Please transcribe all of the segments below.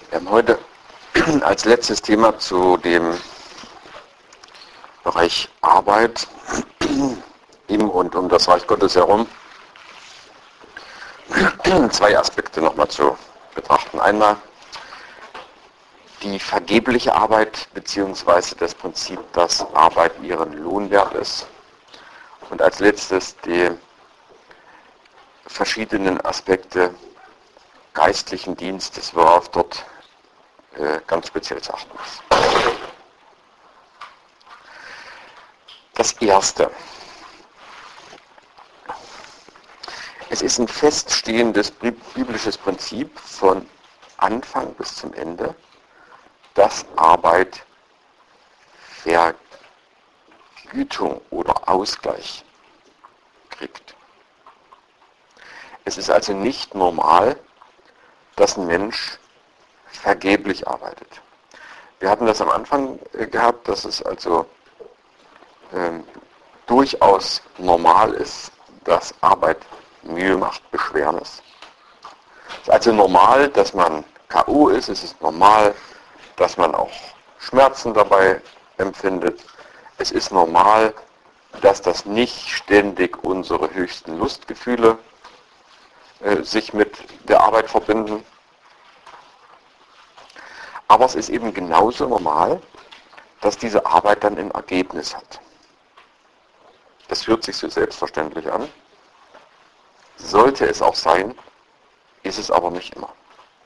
Wir haben heute als letztes Thema zu dem Bereich Arbeit im und um das Reich Gottes herum zwei Aspekte nochmal zu betrachten. Einmal die vergebliche Arbeit bzw. das Prinzip, dass Arbeit ihren Lohn wert ist. Und als letztes die verschiedenen Aspekte geistlichen Dienstes, worauf dort ganz speziell zu achten ist. Das Erste. Es ist ein feststehendes biblisches Prinzip von Anfang bis zum Ende, dass Arbeit Vergütung oder Ausgleich kriegt. Es ist also nicht normal, dass ein Mensch vergeblich arbeitet. Wir hatten das am Anfang gehabt, dass es also durchaus normal ist, dass Arbeit Mühe macht, Beschwernis. Es ist also normal, dass man K.O. ist, es ist normal, dass man auch Schmerzen dabei empfindet. Es ist normal, dass das nicht ständig unsere höchsten Lustgefühle sich mit der Arbeit verbinden. Aber es ist eben genauso normal, dass diese Arbeit dann ein Ergebnis hat. Das hört sich so selbstverständlich an. Sollte es auch sein, ist es aber nicht immer.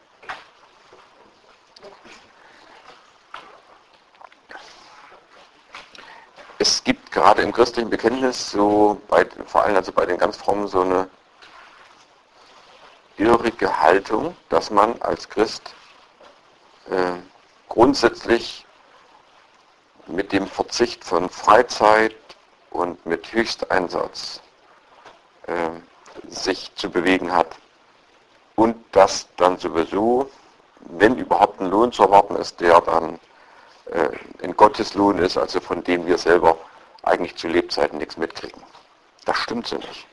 Es gibt gerade im christlichen Bekenntnis, vor allem also bei den ganz Frommen, so eine irrige Haltung, dass man als Christ grundsätzlich mit dem Verzicht von Freizeit und mit Höchsteinsatz sich zu bewegen hat und dass dann sowieso, wenn überhaupt ein Lohn zu erwarten ist, der dann ein Gotteslohn ist, also von dem wir selber eigentlich zu Lebzeiten nichts mitkriegen. Das stimmt so nicht.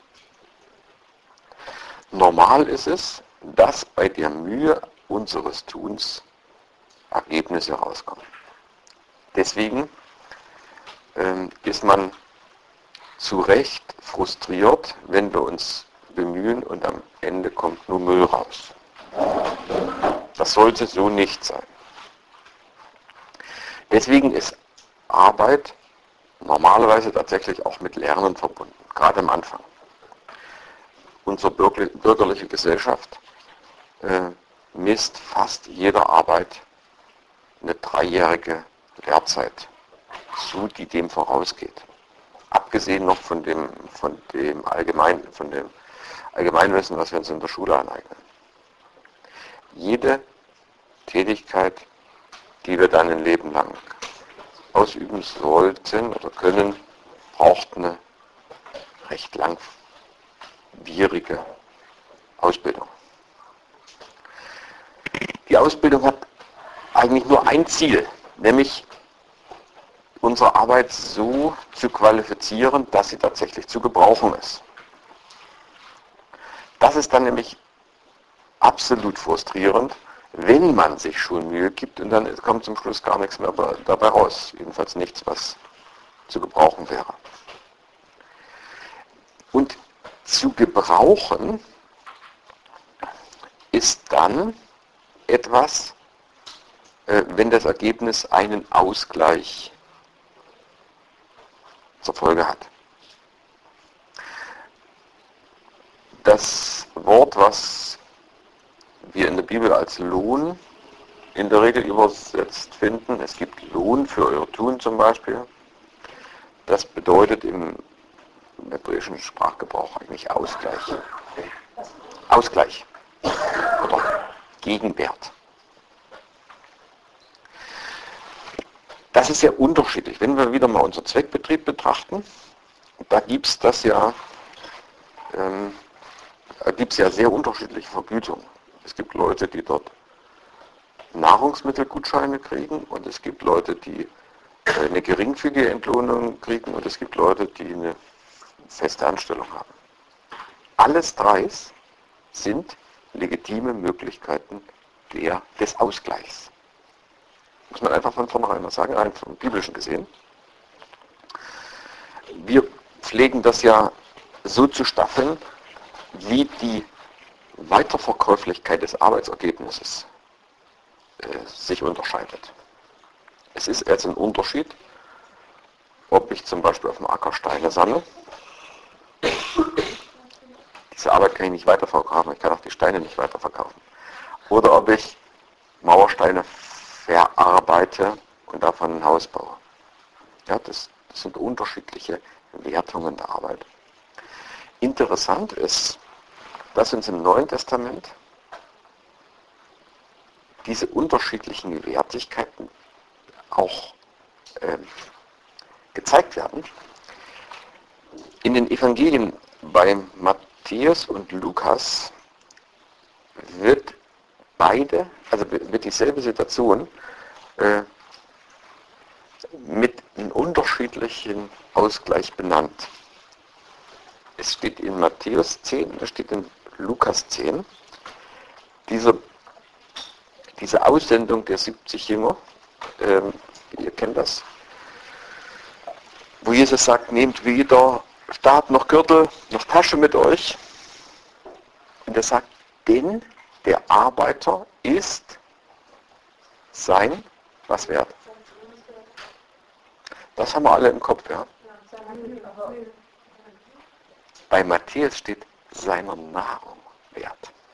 Normal ist es, dass bei der Mühe unseres Tuns Ergebnisse rauskommen. Deswegen ist man zu Recht frustriert, wenn wir uns bemühen und am Ende kommt nur Müll raus. Das sollte so nicht sein. Deswegen ist Arbeit normalerweise tatsächlich auch mit Lernen verbunden, gerade am Anfang. Unsere bürgerliche Gesellschaft misst fast jeder Arbeit eine 3-jährige Lehrzeit zu, die dem vorausgeht. Abgesehen noch von dem Allgemeinwissen, was wir uns in der Schule aneignen. Jede Tätigkeit, die wir dann ein Leben lang ausüben sollten oder können, braucht eine recht langwierige Ausbildung. Die Ausbildung hat eigentlich nur ein Ziel, nämlich unsere Arbeit so zu qualifizieren, dass sie tatsächlich zu gebrauchen ist. Das ist dann nämlich absolut frustrierend, wenn man sich schon Mühe gibt und dann kommt zum Schluss gar nichts mehr dabei raus. Jedenfalls nichts, was zu gebrauchen wäre. Und zu gebrauchen ist dann etwas, wenn das Ergebnis einen Ausgleich zur Folge hat. Das Wort, was wir in der Bibel als Lohn in der Regel übersetzt finden, es gibt Lohn für euer Tun zum Beispiel, das bedeutet im hebräischen Sprachgebrauch eigentlich Ausgleich. Ausgleich oder Gegenwert. Das ist sehr unterschiedlich. Wenn wir wieder mal unseren Zweckbetrieb betrachten, da gibt es sehr unterschiedliche Vergütungen. Es gibt Leute, die dort Nahrungsmittelgutscheine kriegen und es gibt Leute, die eine geringfügige Entlohnung kriegen und es gibt Leute, die eine feste Anstellung haben. Alles drei sind legitime Möglichkeiten des Ausgleichs. Muss man einfach von vornherein mal sagen, rein vom Biblischen gesehen. Wir pflegen das ja so zu staffeln, wie die Weiterverkäuflichkeit des Arbeitsergebnisses sich unterscheidet. Es ist jetzt ein Unterschied, ob ich zum Beispiel auf dem Acker Steine sammle. Diese Arbeit kann ich nicht weiterverkaufen, ich kann auch die Steine nicht weiterverkaufen. Oder ob ich Mauersteine verarbeite und davon ein Haus baue. Ja, das sind unterschiedliche Wertungen der Arbeit. Interessant ist, dass uns im Neuen Testament diese unterschiedlichen Wertigkeiten auch gezeigt werden. In den Evangelien bei Matthäus und Lukas wird wird dieselbe Situation mit einem unterschiedlichen Ausgleich benannt. Es steht in Matthäus 10, es steht in Lukas 10, diese Aussendung der 70 Jünger, ihr kennt das, wo Jesus sagt, nehmt weder Stab noch Gürtel noch Tasche mit euch. Und er sagt, denn der Arbeiter ist sein, was wert? Das haben wir alle im Kopf, ja. Bei Matthäus steht seiner Nahrung wert.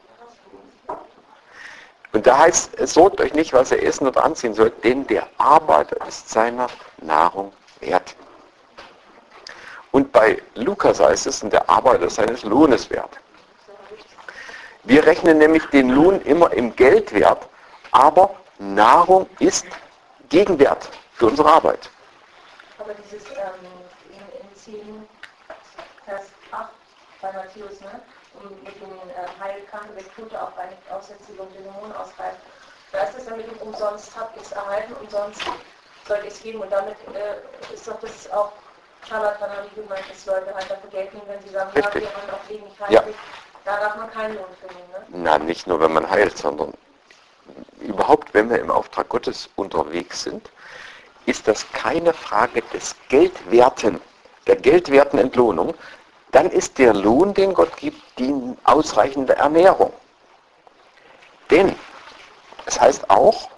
Und da heißt, sorgt euch nicht, was ihr essen oder anziehen sollt, denn der Arbeiter ist seiner Nahrung wert. Und bei Lukas heißt es, der Arbeiter seines Lohnes wert. Wir rechnen nämlich den Lohn immer im Geldwert, aber Nahrung ist Gegenwert für unsere Arbeit. Aber dieses in 10, Vers 8 bei Matthäus, ne? Und mit dem Heilkranken, der Tote auf eine Aussätzige und Dämonen ausreißt, da ist es dann mit dem umsonst habt ihr es erhalten, umsonst sollt ihr es geben. Und damit ist doch das auch Scharlatanerie gemeint, dass Leute halt dafür Geld nehmen, wenn sie sagen, ja, wir wollen auch leben, nicht heilig. Ja. Da darf man keinen Lohn für nehmen, ne? Na, nicht nur, wenn man heilt, sondern überhaupt, wenn wir im Auftrag Gottes unterwegs sind, ist das keine Frage des Geldwerten, der geldwerten Entlohnung, dann ist der Lohn, den Gott gibt, die ausreichende Ernährung. Denn es heißt auch,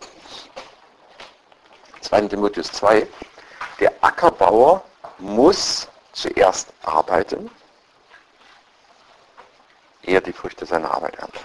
2. Timotheus 2, der Ackerbauer muss zuerst arbeiten, ehe er die Früchte seiner Arbeit erntet.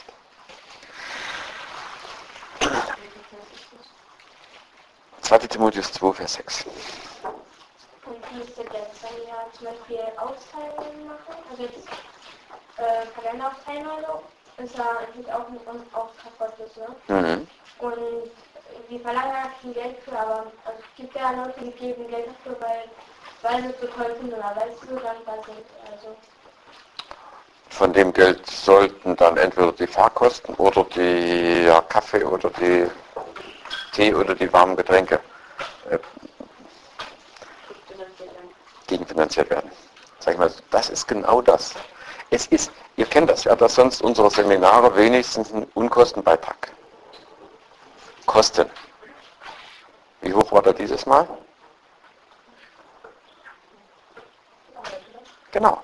2. Timotheus 2, Vers 6. Und müsste der dann ja zum Beispiel Austeilungen machen, also jetzt Kalenderaufteilung oder so, ist ja eigentlich auch ein Auftrag Gottes, ne? Mhm. Und wir verlangen ja viel Geld für, aber also es gibt ja Leute, die geben Geld dafür, weil sie es so toll finden oder weil sie so dankbar sind. Also. Von dem Geld sollten dann entweder die Fahrkosten oder der Kaffee oder die Tee oder die warmen Getränke gegenfinanziert werden. Sag ich mal, das ist genau das. Es ist, ihr kennt das ja, dass sonst unsere Seminare wenigstens einen Unkostenbeitrag kosten. Wie hoch war der dieses Mal? Genau.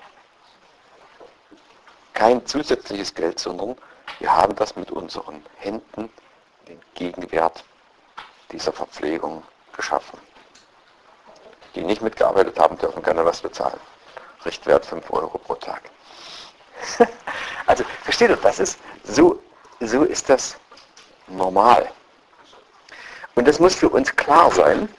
Kein zusätzliches Geld, sondern wir haben das mit unseren Händen, den Gegenwert dieser Verpflegung geschaffen. Die nicht mitgearbeitet haben, dürfen gerne was bezahlen. Richtwert 5 Euro pro Tag. Also, versteht ihr, das ist, so ist das normal. Und es muss für uns klar sein,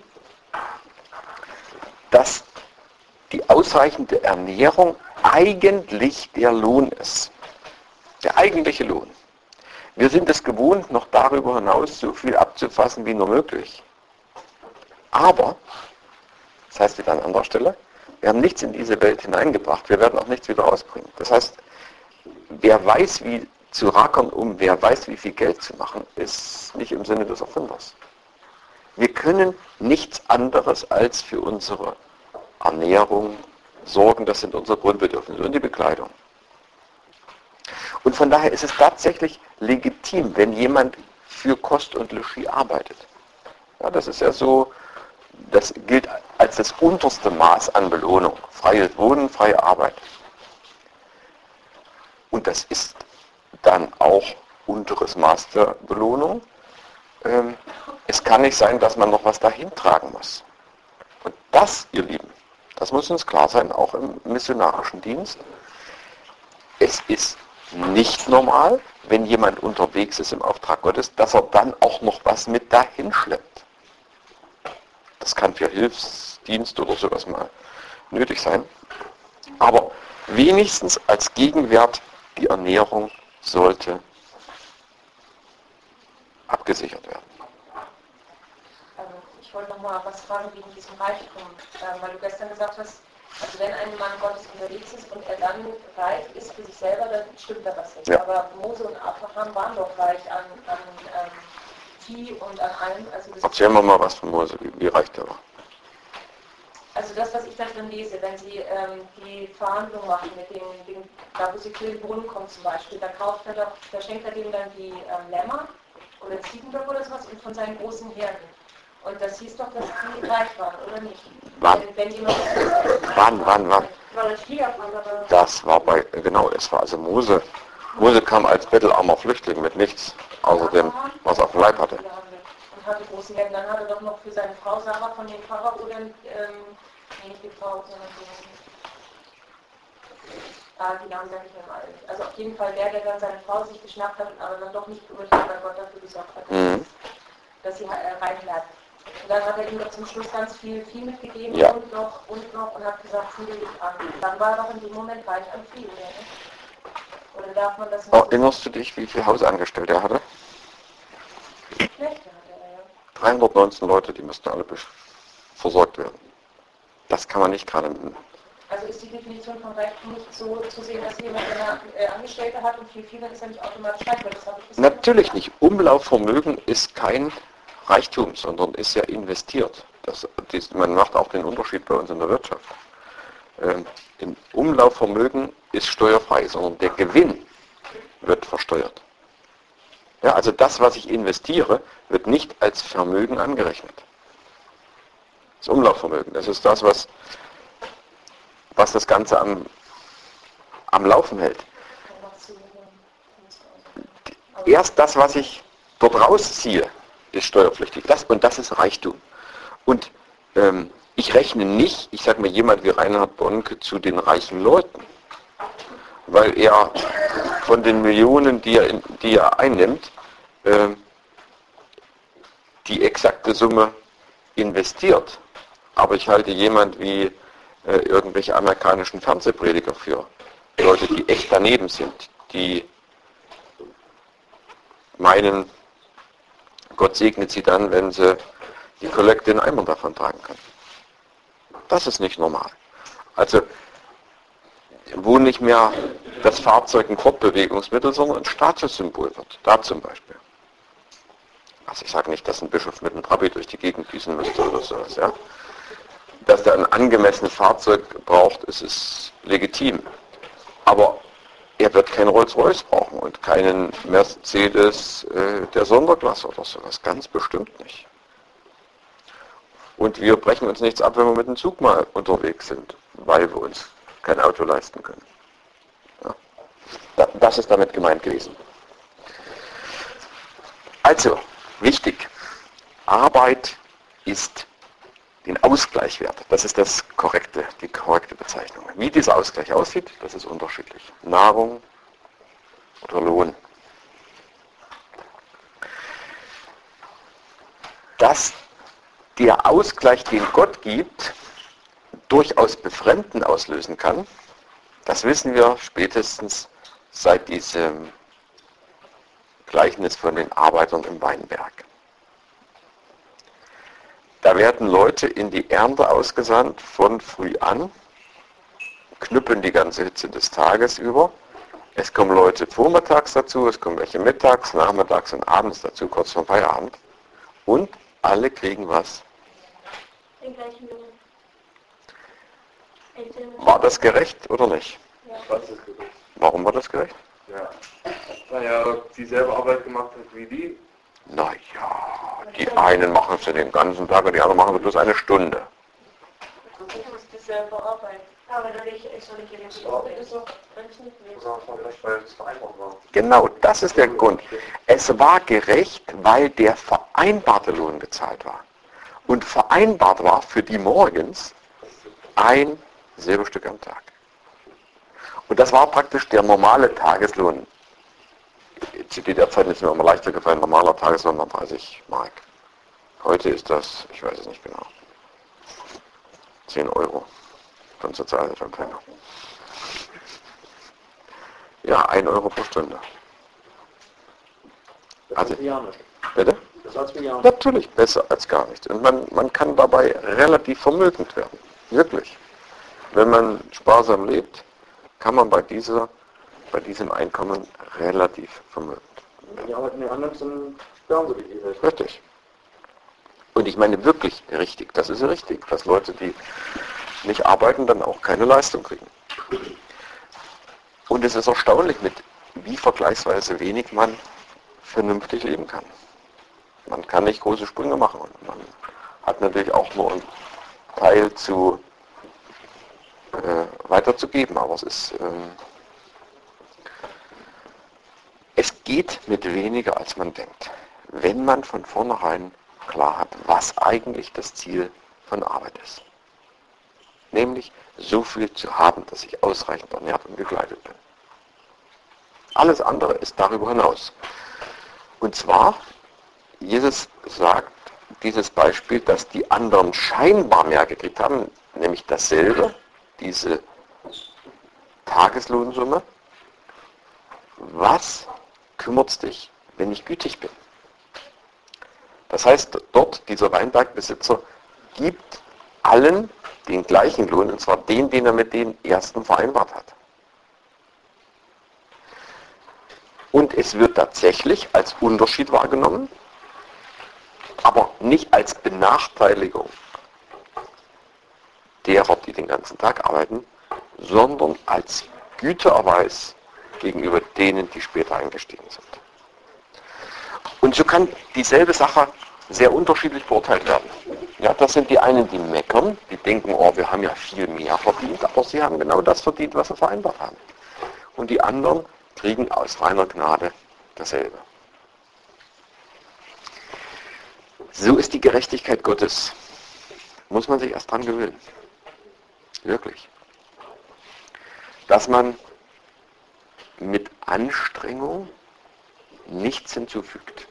dass die ausreichende Ernährung eigentlich der Lohn ist. Der eigentliche Lohn. Wir sind es gewohnt, noch darüber hinaus so viel abzufassen wie nur möglich. Aber, das heißt wieder an anderer Stelle, wir haben nichts in diese Welt hineingebracht, wir werden auch nichts wieder rausbringen. Das heißt, wer weiß, wie zu rackern, wer weiß, wie viel Geld zu machen, ist nicht im Sinne des Erfinders. Wir können nichts anderes als für unsere Ernährung sorgen, das sind unsere Grundbedürfnisse und die Bekleidung. Und von daher ist es tatsächlich legitim, wenn jemand für Kost und Logis arbeitet. Ja, das ist ja so, das gilt als das unterste Maß an Belohnung. Freies Wohnen, freie Arbeit. Und das ist dann auch unteres Maß der Belohnung. Es kann nicht sein, dass man noch was dahin tragen muss. Und das, ihr Lieben, das muss uns klar sein, auch im missionarischen Dienst. Es ist nicht normal, wenn jemand unterwegs ist im Auftrag Gottes, dass er dann auch noch was mit dahin schleppt. Das kann für Hilfsdienst oder sowas mal nötig sein. Aber wenigstens als Gegenwert die Ernährung sollte abgesichert werden. Ich wollte noch mal was fragen wegen diesem Reichtum, weil du gestern gesagt hast, also wenn ein Mann Gottes unterwegs ist und er dann reich ist für sich selber, dann stimmt da was nicht. Ja. Aber Mose und Abraham waren doch reich an Vieh und an allem. Also erzählen wir mal was von Mose, wie reich der war. Also das, was ich da drin lese, wenn Sie die Verhandlung machen mit da wo Sie zu den Brunnen kommen zum Beispiel, da schenkt er dem dann die Lämmer oder Ziegenbock oder sowas und von seinen großen Herden. Und das hieß doch, dass die reich waren, oder nicht? Wann? Wann? War das Schwiegervater oder? Das war es war also Mose. Mose kam als bettelarmer Flüchtling mit nichts, außer dem, was er auf dem Leib hatte. Und hatte großen Herden. Dann hat er doch noch für seine Frau Sarah von dem Pharao oder nicht die Frau, sondern die Namen sage ich mir mal. Also auf jeden Fall der dann seine Frau sich geschnappt hat, aber dann doch nicht über weil Gott dafür gesorgt hat, dass sie reich bleibt. Und dann hat er ihm doch zum Schluss ganz viel mitgegeben ja. und noch und hat gesagt, zieh dich an. Dann war er doch in dem Moment reich an viel, oder? Oder darf man das nicht? Erinnerst du dich, wie viele Hausangestellte er hatte? Knechte hatte er, ja. 319 Leute, die müssten alle versorgt werden. Das kann man nicht gerade. Also ist die Definition von Reichtum nicht so zu sehen, dass jemand eine Angestellte hat und viel, dann ist er nicht automatisch reich, weil das habe ich Natürlich nicht. Umlaufvermögen ist kein Reichtum, sondern ist ja investiert. Man macht auch den Unterschied bei uns in der Wirtschaft. Im Umlaufvermögen ist steuerfrei, sondern der Gewinn wird versteuert. Ja, also das, was ich investiere, wird nicht als Vermögen angerechnet. Das Umlaufvermögen, das ist das, was das Ganze am Laufen hält. Erst das, was ich dort rausziehe, ist steuerpflichtig. Das ist Reichtum. Und ich rechne nicht, ich sage mal, jemand wie Reinhard Bonke zu den reichen Leuten, weil er von den Millionen, die er einnimmt, die exakte Summe investiert. Aber ich halte jemand wie irgendwelche amerikanischen Fernsehprediger für Leute, die echt daneben sind, die meinen, Gott segnet sie dann, wenn sie die Kollekte in Eimer davon tragen können. Das ist nicht normal. Also, wo nicht mehr das Fahrzeug ein Fortbewegungsmittel, sondern ein Statussymbol wird. Da zum Beispiel. Also ich sage nicht, dass ein Bischof mit einem Trabi durch die Gegend düsen müsste oder sowas, ja. Dass der ein angemessenes Fahrzeug braucht, ist es legitim. Aber er wird kein Rolls-Royce brauchen und keinen Mercedes der Sonderklasse oder sowas. Ganz bestimmt nicht. Und wir brechen uns nichts ab, wenn wir mit dem Zug mal unterwegs sind, weil wir uns kein Auto leisten können. Ja. Das ist damit gemeint gewesen. Also, wichtig. Arbeit ist den Ausgleich wert. Das ist die korrekte Bezeichnung. Wie dieser Ausgleich aussieht, das ist unterschiedlich. Nahrung oder Lohn. Dass der Ausgleich, den Gott gibt, durchaus Befremden auslösen kann, das wissen wir spätestens seit diesem Gleichnis von den Arbeitern im Weinberg. Da werden Leute in die Ernte ausgesandt von früh an, knüppeln die ganze Hitze des Tages über. Es kommen Leute vormittags dazu, es kommen welche mittags, nachmittags und abends dazu, kurz vor Feierabend. Und alle kriegen was? Den gleichen Lohn. War das gerecht oder nicht? Ja. Was ist gerecht? Warum war das gerecht? Ja. Naja, ob sie selber Arbeit gemacht hat wie die. Die einen machen es den ganzen Tag und die anderen machen es bloß eine Stunde. Das ist dieselbe Arbeit. Aber dadurch soll ich ja nicht so Genau, das ist der Grund. Es war gerecht, weil der vereinbarte Lohn gezahlt war. Und vereinbart war für die morgens ein Silberstück am Tag. Und das war praktisch der normale Tageslohn. Zu der Zeit ist mir immer leichter gefallen, normaler Tageslohn war 30 Mark. Heute ist das, ich weiß es nicht genau, 10 Euro. Von Sozialhilfe keiner. Ja, 1 Euro pro Stunde. Also, bitte? Natürlich besser als gar nichts. Und man kann dabei relativ vermögend werden. Wirklich. Wenn man sparsam lebt, kann man bei diesem Einkommen relativ vermögend werden. Richtig. Und ich meine wirklich richtig. Das ist richtig, dass Leute, die nicht arbeiten, dann auch keine Leistung kriegen. Und es ist erstaunlich, mit wie vergleichsweise wenig man vernünftig leben kann. Man kann nicht große Sprünge machen und man hat natürlich auch nur einen Teil weiterzugeben, aber es geht mit weniger, als man denkt, wenn man von vornherein klar hat, was eigentlich das Ziel von Arbeit ist. Nämlich so viel zu haben, dass ich ausreichend ernährt und gekleidet bin. Alles andere ist darüber hinaus. Und zwar, Jesus sagt dieses Beispiel, dass die anderen scheinbar mehr gekriegt haben, nämlich dasselbe, diese Tageslohnsumme. Was kümmert's dich, wenn ich gütig bin? Das heißt, dort, dieser Weinbergbesitzer gibt allen den gleichen Lohn, und zwar den er mit dem ersten vereinbart hat. Und es wird tatsächlich als Unterschied wahrgenommen, aber nicht als Benachteiligung derer, die den ganzen Tag arbeiten, sondern als Gütererweis gegenüber denen, die später eingestiegen sind. Und so kann dieselbe Sache sehr unterschiedlich beurteilt werden. Ja, das sind die einen, die meckern, die denken, oh, wir haben ja viel mehr verdient, aber sie haben genau das verdient, was sie vereinbart haben. Und die anderen kriegen aus reiner Gnade dasselbe. So ist die Gerechtigkeit Gottes. Muss man sich erst dran gewöhnen. Wirklich. Dass man mit Anstrengung nichts hinzufügt.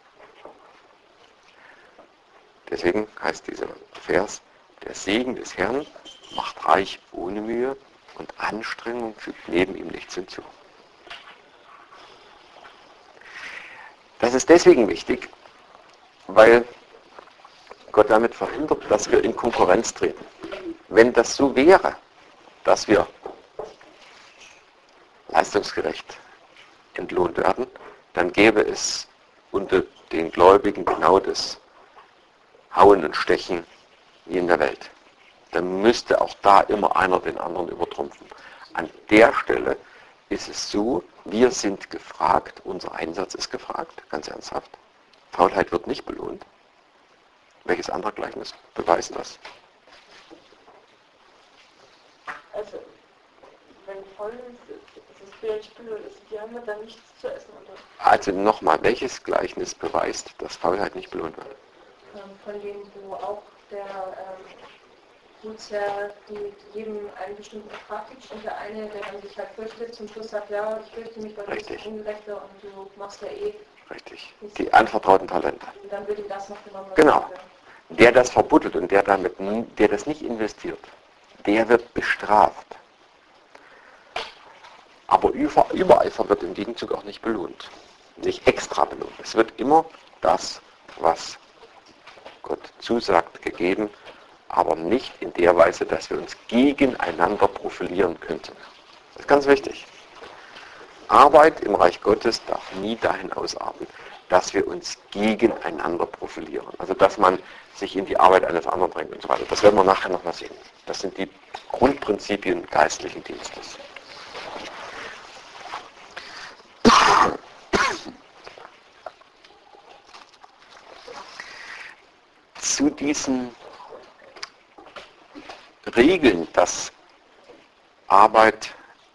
Deswegen heißt dieser Vers, der Segen des Herrn macht reich ohne Mühe und Anstrengung fügt neben ihm nichts hinzu. Das ist deswegen wichtig, weil Gott damit verhindert, dass wir in Konkurrenz treten. Wenn das so wäre, dass wir leistungsgerecht entlohnt werden, dann gäbe es unter den Gläubigen genau das Hauen und Stechen wie in der Welt. Dann müsste auch da immer einer den anderen übertrumpfen. An der Stelle ist es so, wir sind gefragt, unser Einsatz ist gefragt, ganz ernsthaft. Faulheit wird nicht belohnt. Welches andere Gleichnis beweist das? Also, wenn voll ist es vielleicht belohnt, die haben dann nichts zu essen, oder? Also nochmal, welches Gleichnis beweist, dass Faulheit nicht belohnt wird? Von denen, wo auch der Gutsherr jedem einen bestimmten Betrag gibt und der eine, der dann sich halt fürchtet, zum Schluss sagt, ja, ich fürchte mich, weil du bist Ungerechter und du machst ja eh. Richtig. Die anvertrauten Talente. Und dann wird ihm das noch genommen. Genau. Der das verbuddelt und der das nicht investiert, der wird bestraft. Aber Übereifer wird im Gegenzug auch nicht belohnt. Nicht extra belohnt. Es wird immer das, was Gott zusagt, gegeben, aber nicht in der Weise, dass wir uns gegeneinander profilieren könnten. Das ist ganz wichtig. Arbeit im Reich Gottes darf nie dahin ausarten, dass wir uns gegeneinander profilieren. Also dass man sich in die Arbeit eines anderen bringt und so weiter. Das werden wir nachher noch mal sehen. Das sind die Grundprinzipien geistlichen Dienstes. zu diesen Regeln, dass Arbeit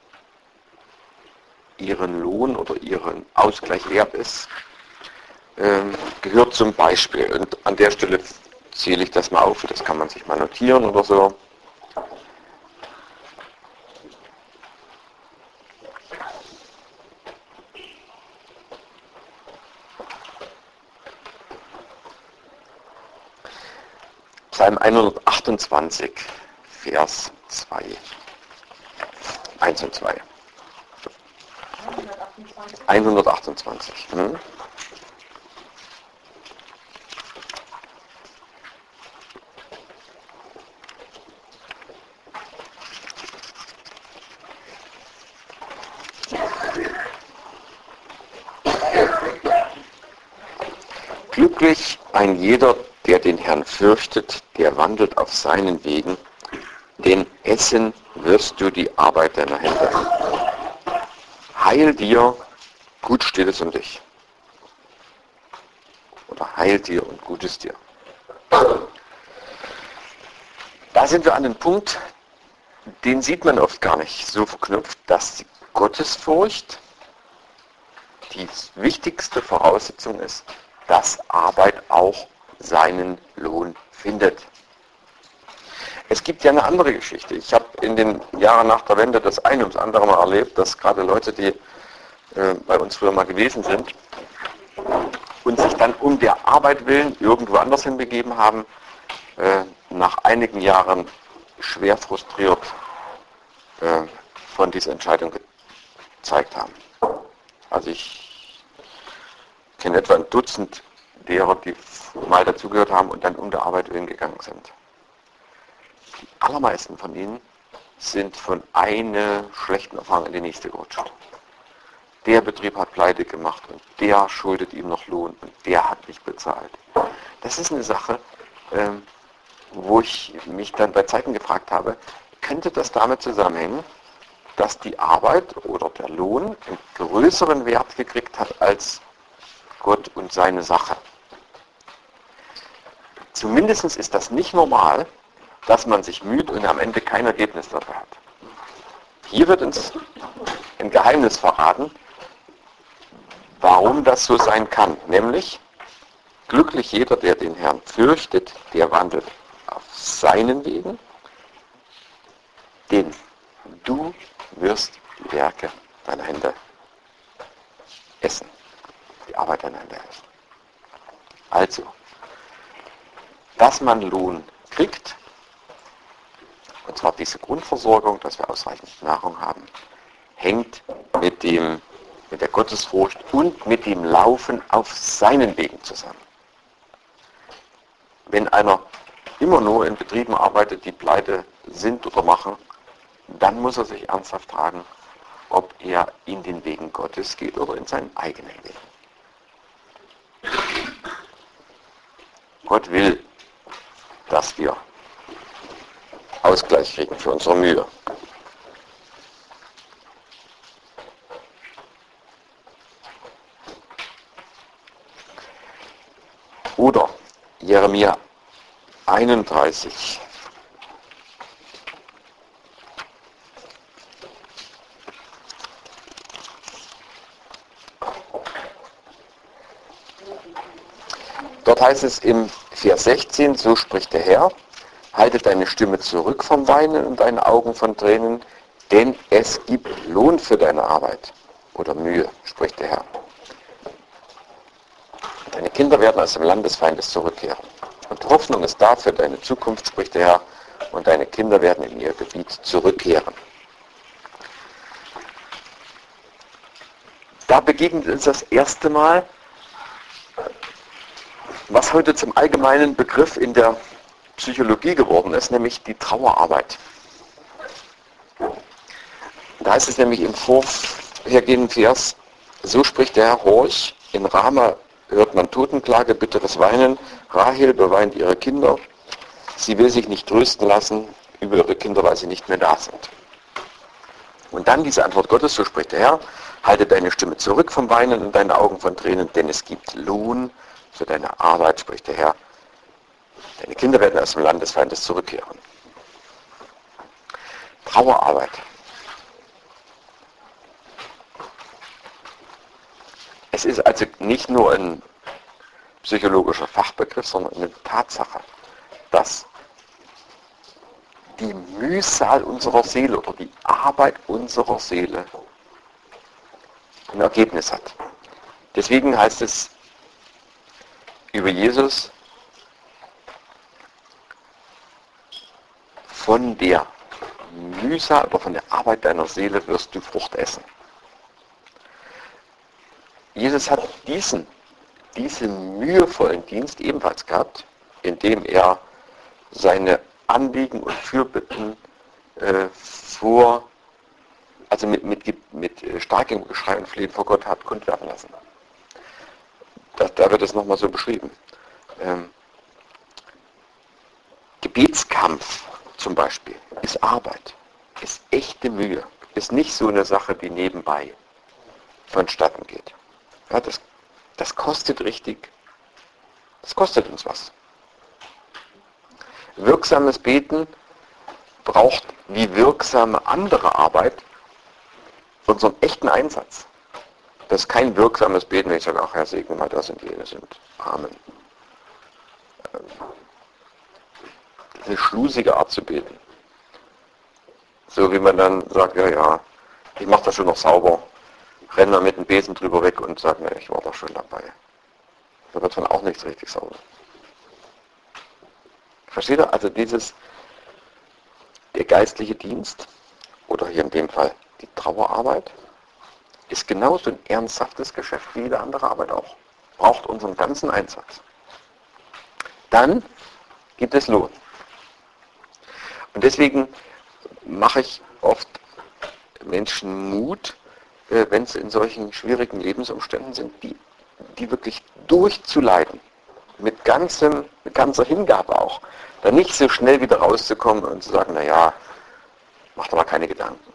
ihren Lohn oder ihren Ausgleich wert ist, gehört zum Beispiel. Und an der Stelle zähle ich das mal auf, das kann man sich mal notieren oder so. Psalm 128, Vers 2. 1 und 2. 128. Glücklich ein jeder, der den Herrn fürchtet, der wandelt auf seinen Wegen, denn essen wirst du die Arbeit deiner Hände. Heil dir, gut steht es um dich. Oder heil dir und gut ist dir. Da sind wir an einem Punkt, den sieht man oft gar nicht so verknüpft, dass die Gottesfurcht die wichtigste Voraussetzung ist, dass Arbeit auch seinen Lohn findet. Es gibt ja eine andere Geschichte. Ich habe in den Jahren nach der Wende das eine ums andere Mal erlebt, dass gerade Leute, die bei uns früher mal gewesen sind und sich dann um der Arbeit willen irgendwo anders hinbegeben haben, nach einigen Jahren schwer frustriert von dieser Entscheidung gezeigt haben. Also ich kenne etwa ein Dutzend derer, die mal dazugehört haben und dann um der Arbeit willen gegangen sind. Die allermeisten von ihnen sind von einer schlechten Erfahrung in die nächste gerutscht. Der Betrieb hat pleite gemacht und der schuldet ihm noch Lohn und der hat nicht bezahlt. Das ist eine Sache, wo ich mich dann bei Zeiten gefragt habe, könnte das damit zusammenhängen, dass die Arbeit oder der Lohn einen größeren Wert gekriegt hat als Gott und seine Sache. Zumindest ist das nicht normal, dass man sich müht und am Ende kein Ergebnis dafür hat. Hier wird uns ein Geheimnis verraten, warum das so sein kann. Nämlich, glücklich jeder, der den Herrn fürchtet, der wandelt auf seinen Wegen, denn du wirst die Werke deiner Hände essen. Die Arbeit deiner Hände essen. Also, dass man Lohn kriegt, und zwar diese Grundversorgung, dass wir ausreichend Nahrung haben, hängt mit der Gottesfurcht und mit dem Laufen auf seinen Wegen zusammen. Wenn einer immer nur in Betrieben arbeitet, die pleite sind oder machen, dann muss er sich ernsthaft fragen, ob er in den Wegen Gottes geht oder in seinen eigenen Wegen. Gott will, dass wir Ausgleich kriegen für unsere Mühe. Oder Jeremia 31. Dort heißt es im Vers 16, so spricht der Herr, halte deine Stimme zurück vom Weinen und deine Augen von Tränen, denn es gibt Lohn für deine Arbeit oder Mühe, spricht der Herr. Deine Kinder werden aus dem Land des Feindes zurückkehren. Und Hoffnung ist da für deine Zukunft, spricht der Herr, und deine Kinder werden in ihr Gebiet zurückkehren. Da begegnet uns das erste Mal, was heute zum allgemeinen Begriff in der Psychologie geworden ist, nämlich die Trauerarbeit. Da heißt es nämlich im vorhergehenden Vers, so spricht der Herr, horch, in Rama hört man Totenklage, bitteres Weinen, Rahel beweint ihre Kinder, sie will sich nicht trösten lassen über ihre Kinder, weil sie nicht mehr da sind. Und dann diese Antwort Gottes, so spricht der Herr, halte deine Stimme zurück vom Weinen und deine Augen von Tränen, denn es gibt Lohn für deine Arbeit, spricht der Herr. Deine Kinder werden aus dem Land des Feindes zurückkehren. Trauerarbeit. Es ist also nicht nur ein psychologischer Fachbegriff, sondern eine Tatsache, dass die Mühsal unserer Seele oder die Arbeit unserer Seele ein Ergebnis hat. Deswegen heißt es über Jesus, von der Mühsal oder von der Arbeit deiner Seele wirst du Frucht essen. Jesus hat diesen mühevollen Dienst ebenfalls gehabt, indem er seine Anliegen und Fürbitten mit starkem Geschrei und Flehen vor Gott hat kundwerden lassen. Da wird es nochmal so beschrieben. Gebetskampf zum Beispiel ist Arbeit, ist echte Mühe, ist nicht so eine Sache, die nebenbei vonstatten geht. Ja, das kostet richtig, das kostet uns was. Wirksames Beten braucht wie wirksame andere Arbeit unseren echten Einsatz. Das ist kein wirksames Beten, wenn ich sage, ach Herr, segne mal das und jenes und Amen. Das ist eine schlusige Art zu beten. So wie man dann sagt, ja, ich mache das schon noch sauber, renne mal mit dem Besen drüber weg und sage, ne, ich war doch schon dabei. Da wird dann auch nichts richtig sauber. Versteht ihr? Also der geistliche Dienst, oder hier in dem Fall die Trauerarbeit, ist genauso ein ernsthaftes Geschäft wie jede andere Arbeit auch. Braucht unseren ganzen Einsatz. Dann gibt es Lohn. Und deswegen mache ich oft Menschen Mut, wenn sie in solchen schwierigen Lebensumständen sind, die wirklich durchzuleiden. Mit ganzer Hingabe auch. Dann nicht so schnell wieder rauszukommen und zu sagen, naja, mach doch mal keine Gedanken.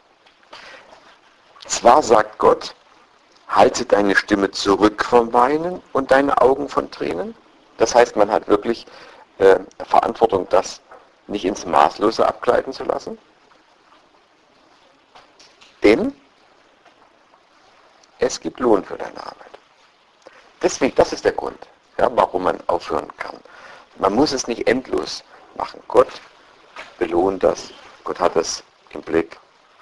Zwar sagt Gott, halte deine Stimme zurück vom Weinen und deine Augen von Tränen. Das heißt, man hat wirklich Verantwortung, das nicht ins Maßlose abgleiten zu lassen. Denn es gibt Lohn für deine Arbeit. Deswegen, das ist der Grund, ja, warum man aufhören kann. Man muss es nicht endlos machen. Gott belohnt das. Gott hat es im Blick.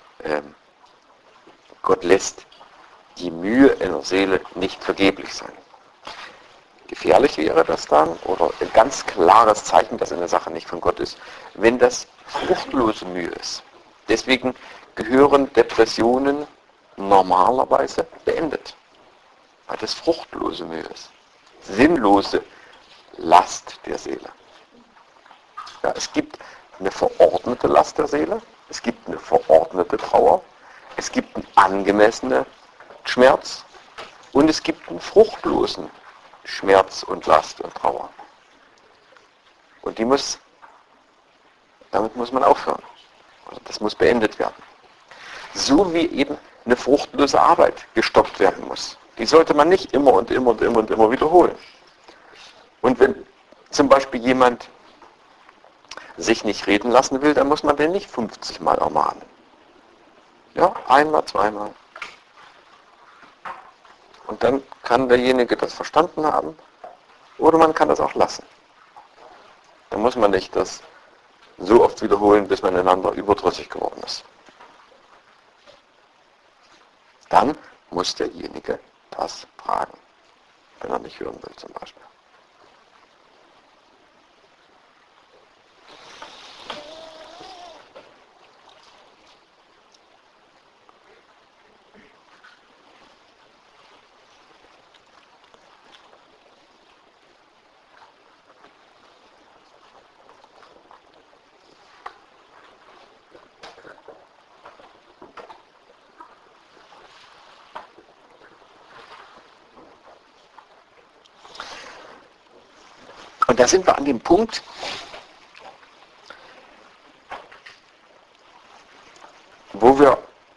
Gott lässt die Mühe in der Seele nicht vergeblich sein. Gefährlich wäre das dann, oder ein ganz klares Zeichen, dass eine Sache nicht von Gott ist, wenn das fruchtlose Mühe ist. Deswegen gehören Depressionen normalerweise beendet, weil das fruchtlose Mühe ist. Sinnlose Last der Seele. Ja, es gibt eine verordnete Last der Seele, es gibt eine verordnete Trauer, es gibt einen angemessenen Schmerz und es gibt einen fruchtlosen Schmerz und Last und Trauer. Und damit muss man aufhören. Also das muss beendet werden. So wie eben eine fruchtlose Arbeit gestoppt werden muss. Die sollte man nicht immer und immer und immer und immer wiederholen. Und wenn zum Beispiel jemand sich nicht reden lassen will, dann muss man den nicht 50 Mal ermahnen. Ja, einmal, zweimal. Und dann kann derjenige das verstanden haben oder man kann das auch lassen. Dann muss man nicht das so oft wiederholen, bis man einander überdrüssig geworden ist. Dann muss derjenige das fragen, wenn er nicht hören will zum Beispiel. Und da sind wir an dem Punkt, wo wir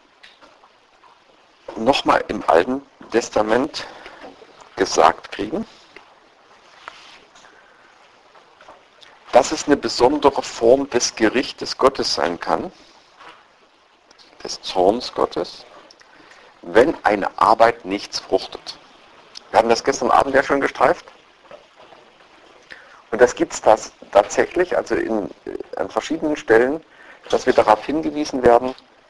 nochmal im Alten Testament gesagt kriegen, dass es eine besondere Form des Gerichtes Gottes sein kann, des Zorns Gottes, wenn eine Arbeit nichts fruchtet. Wir hatten das gestern Abend ja schon gestreift. Und das gibt es tatsächlich, also an verschiedenen Stellen, dass wir darauf hingewiesen werden,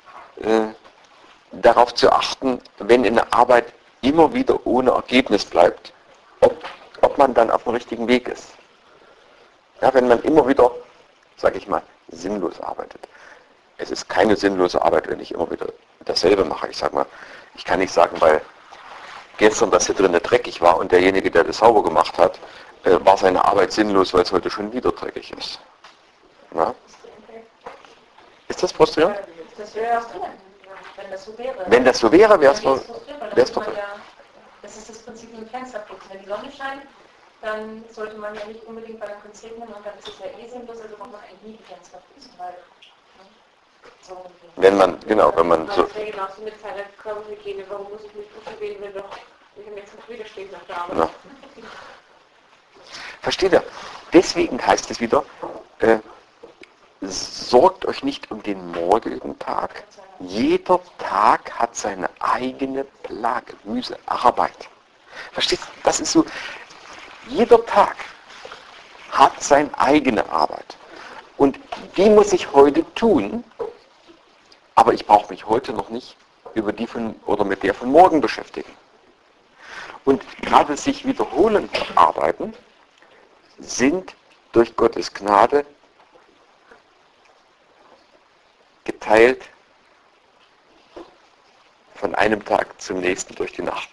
darauf zu achten, wenn eine Arbeit immer wieder ohne Ergebnis bleibt, ob man dann auf dem richtigen Weg ist. Ja, wenn man immer wieder, sage ich mal, sinnlos arbeitet. Es ist keine sinnlose Arbeit, wenn ich immer wieder dasselbe mache. Ich sage mal, ich kann nicht sagen, weil gestern das hier drinnen dreckig war und derjenige, der das sauber gemacht hat, war seine Arbeit sinnlos, weil es heute schon wieder dreckig ist. Ja? Ist das frustrierend? Das wäre was drin, wenn das so wäre. Wenn das so wäre, wäre es doch. Das ist das Prinzip mit dem Fensterputzen. Wenn die Sonne scheint, dann sollte man ja nicht unbedingt bei der Kunst regnen und dann ist es ja eh sinnlos, also braucht man eigentlich nie die Fenster putzen, weil so. Wenn man so. Das wäre genauso mit seiner Körperhygiene. Warum muss ich mich putzen gehen, wenn doch ich mir jetzt nicht wieder steht nach der Arbeit? Ja. Versteht ihr? Deswegen heißt es wieder, sorgt euch nicht um den morgigen Tag. Jeder Tag hat seine eigene Plage, Mühe, Arbeit. Versteht ihr? Das ist so, jeder Tag hat seine eigene Arbeit. Und die muss ich heute tun, aber ich brauche mich heute noch nicht mit der von morgen beschäftigen. Und gerade sich wiederholende Arbeiten sind durch Gottes Gnade geteilt von einem Tag zum nächsten durch die Nacht.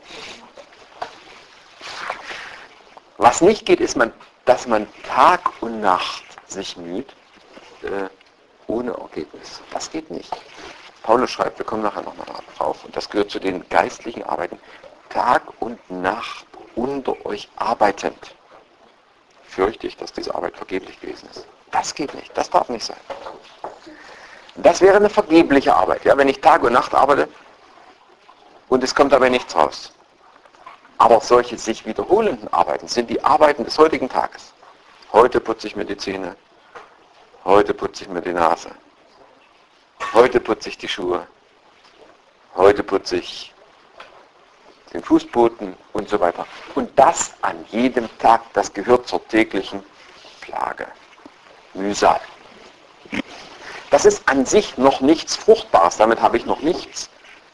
Was nicht geht, ist, dass man Tag und Nacht sich müht, ohne Ergebnis. Das geht nicht. Paulus schreibt, wir kommen nachher nochmal drauf, und das gehört zu den geistlichen Arbeiten, Tag und Nacht unter euch arbeitend. Fürchte ich, dass diese Arbeit vergeblich gewesen ist. Das geht nicht, das darf nicht sein. Das wäre eine vergebliche Arbeit, ja, wenn ich Tag und Nacht arbeite und es kommt dabei nichts raus. Aber solche sich wiederholenden Arbeiten sind die Arbeiten des heutigen Tages. Heute putze ich mir die Zähne, heute putze ich mir die Nase, heute putze ich die Schuhe, heute putze ich den Fußboden und so weiter. Und das an jedem Tag, das gehört zur täglichen Plage. Mühsal. Das ist an sich noch nichts Fruchtbares, damit habe ich noch nichts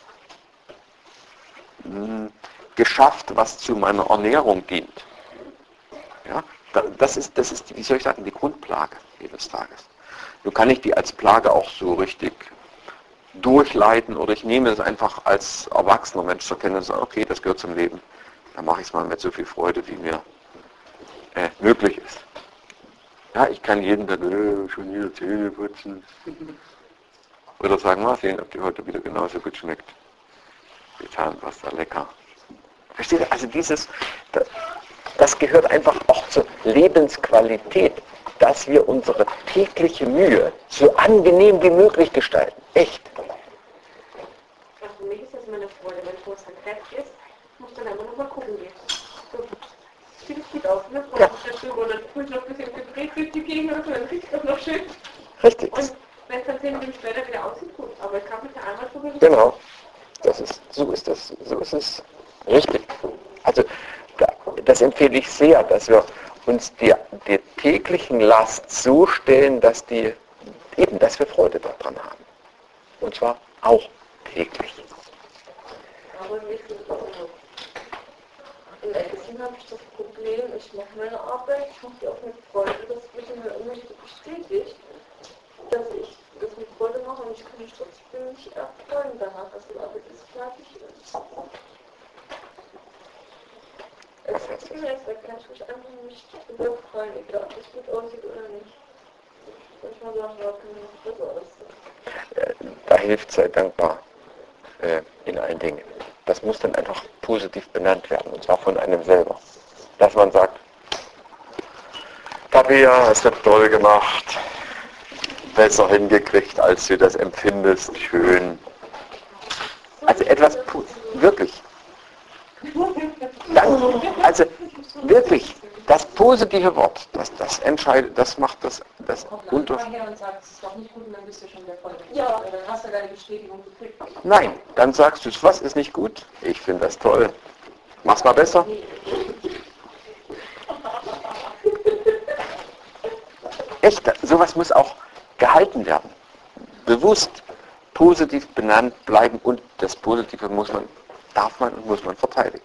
geschafft, was zu meiner Ernährung dient. Ja, das ist, wie soll ich sagen, die Grundplage jedes Tages. Nun kann ich die als Plage auch so richtig durchleiten oder ich nehme es einfach als erwachsener Mensch zur Kenntnis, okay, das gehört zum Leben. Dann mache ich es mal mit so viel Freude, wie mir möglich ist. Ja, ich kann jeden Tag schon wieder Zähne putzen. Oder sagen, mal sehen, ob die heute wieder genauso gut schmeckt. Die Zahnpasta, lecker. Versteht ihr? Also das gehört einfach auch zur Lebensqualität, dass wir unsere tägliche Mühe so angenehm wie möglich gestalten. Echt. Für mich ist das immer eine Freude, wenn Toast dann fertig ist, muss dann immer noch mal gucken gehen. So, sieht gut aus, ne? Ja. Und dann tue ich noch ein bisschen gedreht durch die Gegend und dann riecht das noch schön. Richtig. Und wenn es dann 10 Minuten später wieder aussieht, gut. Aber ich kann mich da einmal drüber reden. Genau. So ist es richtig. Also das empfehle ich sehr, dass wir uns der täglichen Last so stellen, dass wir Freude daran haben. Und zwar auch täglich. Aber in der Erziehung habe ich das Problem, ich mache meine Arbeit, ich mache die auch mit Freude, das wird mir immer nicht bestätigt, dass ich das mit Freude mache und ich kann mich trotzdem nicht erfreuen danach, dass die Arbeit jetzt fertig ist. Da kann ich mich einfach nicht überfreuen, egal ob es gut aussieht oder nicht. Manchmal sagen, ja, kann ich noch besser aussehen. Da hilft sei dankbar in allen Dingen. Das muss dann einfach positiv benannt werden, und zwar von einem selber. Dass man sagt, Tabea, es wird toll gemacht, besser hingekriegt, als du das empfindest, schön. Also etwas, wirklich. Dann, also wirklich, das positive Wort, das entscheidet, das macht das Kommt unter. nachher her und sagt, es ist doch nicht gut und dann bist du schon wieder voll. Ja. Dann hast du deine Bestätigung gekriegt. Nein, dann sagst du, was ist nicht gut? Ich finde das toll. Mach's mal besser. Echt, sowas muss auch gehalten werden. Bewusst positiv benannt bleiben und das Positive darf man und muss man verteidigen.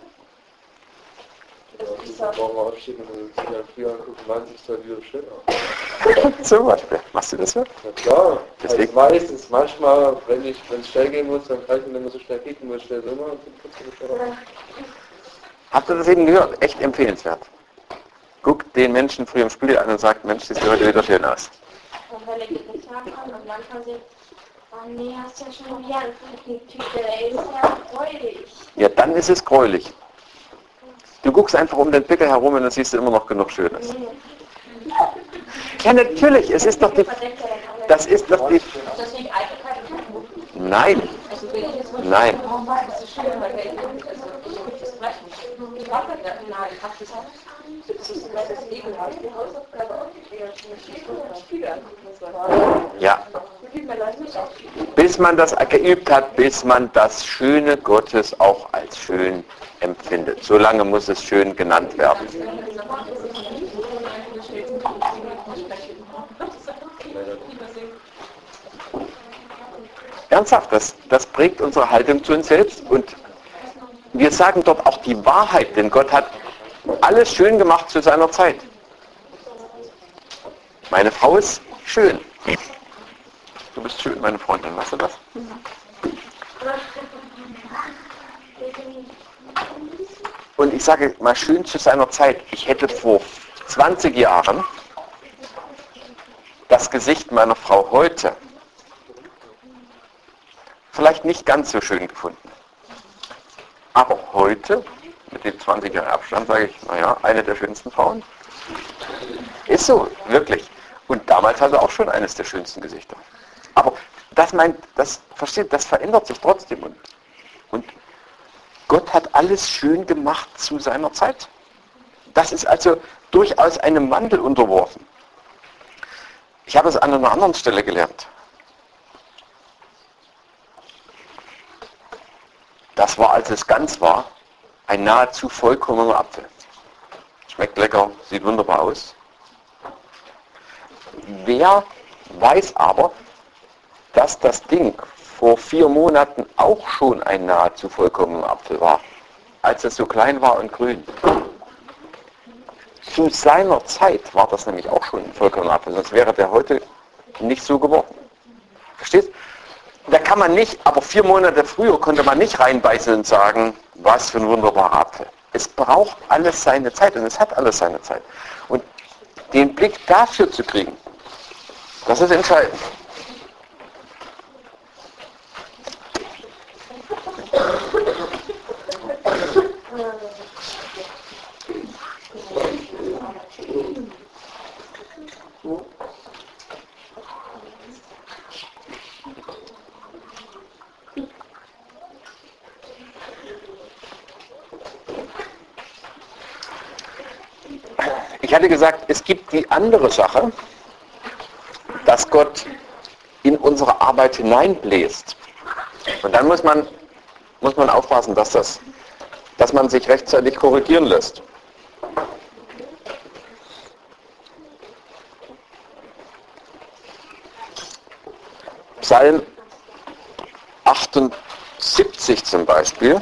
Morgen aufstehen und sich dann früher angucken, wann sich dann wieder schön aus. Zum Beispiel. Machst du das so? Na klar, Deswegen- also meistens, manchmal, wenn es schnell gehen muss, dann kann ich nicht mehr so schnell kicken, muss schnell rüber und dann guckst du schon auf. Habt ihr das eben gehört? Echt empfehlenswert. Guckt den Menschen früh im Spiegel an und sagt, Mensch, siehst du heute wieder schön aus. Und wenn er getan kommt und manchmal sagt, oh nee, hast ja schon wieder einen frechen Typ, der ist ja freudig. Ja, dann ist es gräulich. Du guckst einfach um den Pickel herum und dann siehst du immer noch genug Schönes. Ja, natürlich, es ist doch die... Das ist doch die... Ist das nicht Eitelkeit und Hochmut? Nein, Also wenn ich jetzt mal Nein. oh Mann, das ist schön, weil der das bleibt nicht. Ich hab das, nein, ich hab das ist das Leben halt. Die Hausaufgabe auch nicht wieder Spiegel angucken. ja. Bis man das geübt hat, bis man das Schöne Gottes auch als schön empfindet. Solange muss es schön genannt werden. Ernsthaft, das prägt unsere Haltung zu uns selbst und wir sagen dort auch die Wahrheit, denn Gott hat alles schön gemacht zu seiner Zeit. Meine Frau ist schön. Du bist schön, meine Freundin, weißt du das? Und ich sage mal schön zu seiner Zeit, ich hätte vor 20 Jahren das Gesicht meiner Frau heute vielleicht nicht ganz so schön gefunden. Aber heute, mit dem 20 Jahren Abstand, sage ich, naja, eine der schönsten Frauen. Ist so, wirklich. Und damals hatte auch schon eines der schönsten Gesichter. Aber das verändert sich trotzdem. Und Gott hat alles schön gemacht zu seiner Zeit. Das ist also durchaus einem Wandel unterworfen. Ich habe es an einer anderen Stelle gelernt. Das war, als es ganz war, ein nahezu vollkommener Apfel. Schmeckt lecker, sieht wunderbar aus. Wer weiß aber, dass das Ding vor 4 Monaten auch schon ein nahezu vollkommener Apfel war, als es so klein war und grün. Zu seiner Zeit war das nämlich auch schon ein vollkommener Apfel, sonst wäre der heute nicht so geworden. Verstehst? Da kann man nicht, aber 4 Monate früher konnte man nicht reinbeißen und sagen, was für ein wunderbarer Apfel. Es braucht alles seine Zeit und es hat alles seine Zeit. Und den Blick dafür zu kriegen, das ist entscheidend. Ich hatte gesagt, es gibt die andere Sache, dass Gott in unsere Arbeit hineinbläst. Und dann muss man aufpassen, dass man sich rechtzeitig korrigieren lässt. Psalm 78 zum Beispiel.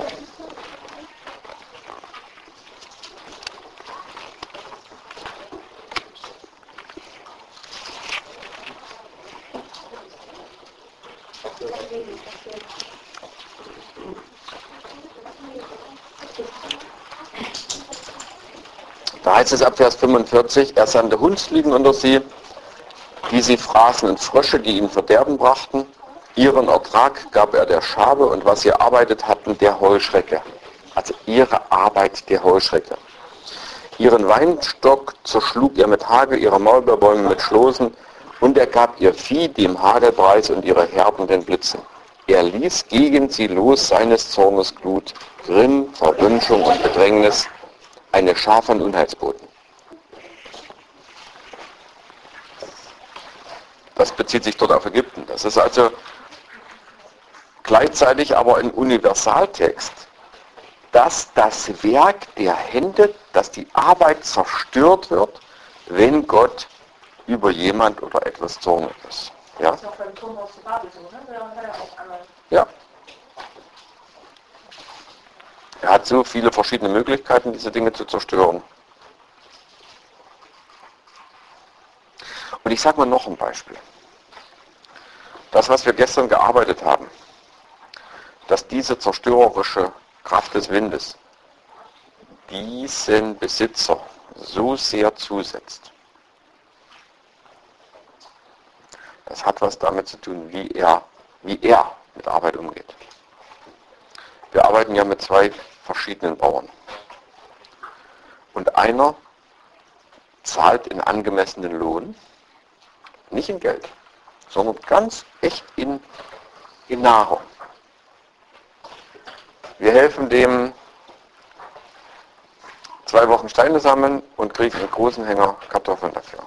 Da heißt es ab Vers 45, er sandte Hundsfliegen unter sie, die sie fraßen, und Frösche, die ihm Verderben brachten. Ihren Ertrag gab er der Schabe und was sie erarbeitet hatten, der Heuschrecke. Also ihre Arbeit der Heuschrecke. Ihren Weinstock zerschlug er mit Hagel, ihre Maulbeerbäume mit Schlosen und er gab ihr Vieh dem Hagelpreis und ihre Herden den Blitzen. Er ließ gegen sie los seines Zornes Glut, Grimm, Verwünschung und Bedrängnis, eine Schar von Unheilsboten. Das bezieht sich dort auf Ägypten. Das ist also gleichzeitig aber ein Universaltext, dass das Werk der Hände, dass die Arbeit zerstört wird, wenn Gott über jemand oder etwas zornig ist. Ja? Das ist auch beim Turmhaus zu Babel so, ne? Da hat er auch einmal. Ja. Er hat so viele verschiedene Möglichkeiten, diese Dinge zu zerstören. Und ich sage mal noch ein Beispiel. Das, was wir gestern gearbeitet haben, dass diese zerstörerische Kraft des Windes diesen Besitzer so sehr zusetzt. Das hat was damit zu tun, wie er mit Arbeit umgeht. Wir arbeiten ja mit zwei verschiedenen Bauern. Und einer zahlt in angemessenen Lohn, nicht in Geld, sondern ganz echt in Nahrung. Wir helfen dem 2 Wochen Steine sammeln und kriegen einen großen Hänger Kartoffeln dafür.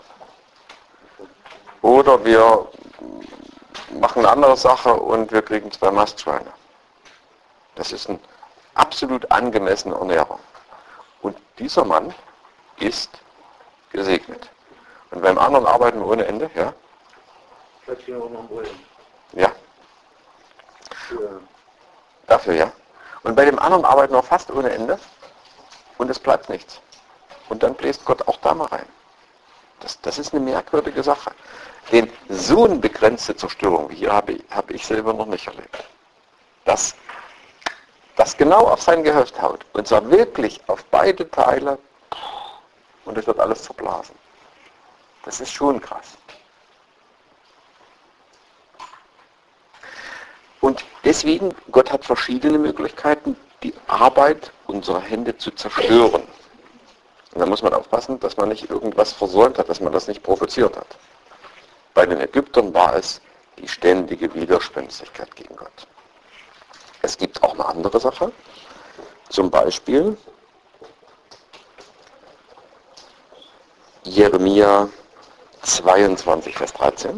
Oder wir machen eine andere Sache und wir kriegen 2 Mastschweine. Das ist eine absolut angemessene Ernährung. Und dieser Mann ist gesegnet. Und beim anderen arbeiten wir ohne Ende, ja? Ja. Dafür, ja. Und bei dem anderen arbeiten wir fast ohne Ende und es bleibt nichts. Und dann bläst Gott auch da mal rein. Das ist eine merkwürdige Sache. Denn so eine begrenzte Zerstörung wie hier habe ich selber noch nicht erlebt. Das genau auf sein Gehöft haut. Und zwar wirklich auf beide Teile und es wird alles zerblasen. Das ist schon krass. Und deswegen, Gott hat verschiedene Möglichkeiten, die Arbeit unserer Hände zu zerstören. Und da muss man aufpassen, dass man nicht irgendwas versäumt hat, dass man das nicht provoziert hat. Bei den Ägyptern war es die ständige Widerspenstigkeit gegen Gott. Es gibt auch eine andere Sache. Zum Beispiel Jeremia 22, Vers 13.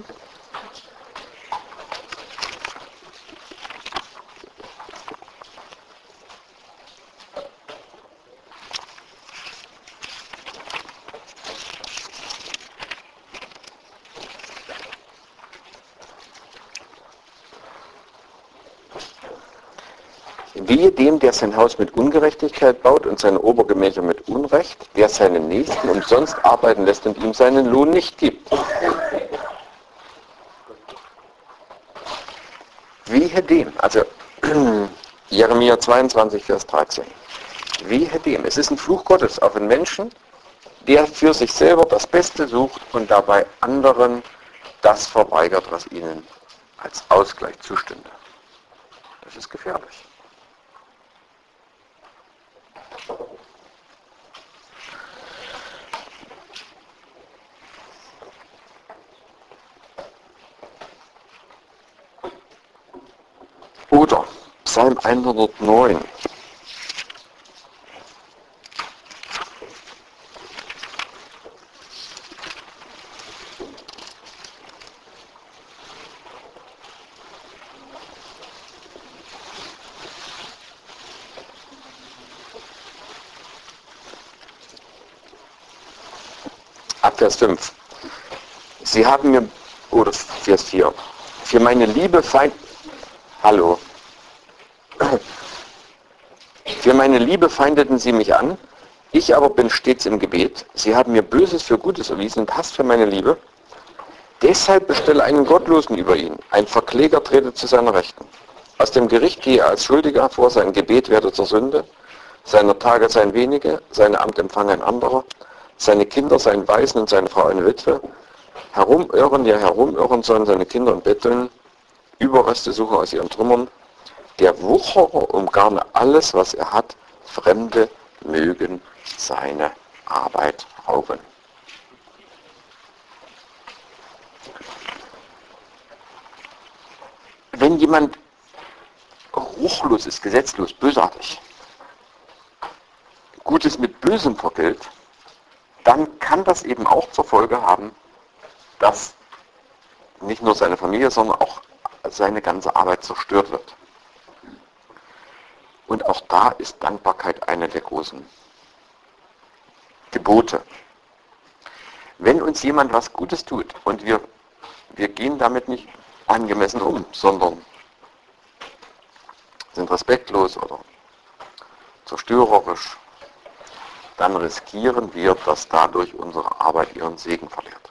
Wehe dem, der sein Haus mit Ungerechtigkeit baut und seine Obergemächer mit Unrecht, der seinen Nächsten umsonst arbeiten lässt und ihm seinen Lohn nicht gibt. Wehe dem, also Jeremia 22, Vers 13. Wehe dem, es ist ein Fluch Gottes auf einen Menschen, der für sich selber das Beste sucht und dabei anderen das verweigert, was ihnen als Ausgleich zustünde. Das ist gefährlich. Oder Psalm 109. Ab Vers 5. Sie haben mir, oder Vers 4, für meine Liebe Hallo. Für meine Liebe feindeten sie mich an, ich aber bin stets im Gebet. Sie haben mir Böses für Gutes erwiesen und Hass für meine Liebe. Deshalb bestelle einen Gottlosen über ihn. Ein Verkläger trete zu seiner Rechten. Aus dem Gericht gehe er als Schuldiger hervor, sein Gebet werde zur Sünde. Seine Tage seien wenige, seine Amt empfange ein anderer. Seine Kinder seien Waisen und seine Frau eine Witwe. Herumirren sollen seine Kinder und betteln. Überreste suche aus ihren Trümmern. Der Wucherer umgarne alles, was er hat. Fremde mögen seine Arbeit rauben. Wenn jemand ruchlos ist, gesetzlos, bösartig, Gutes mit Bösem vergilt, dann kann das eben auch zur Folge haben, dass nicht nur seine Familie, sondern auch seine ganze Arbeit zerstört wird. Und auch da ist Dankbarkeit eine der großen Gebote. Wenn uns jemand was Gutes tut und wir gehen damit nicht angemessen um, sondern sind respektlos oder zerstörerisch, dann riskieren wir, dass dadurch unsere Arbeit ihren Segen verliert.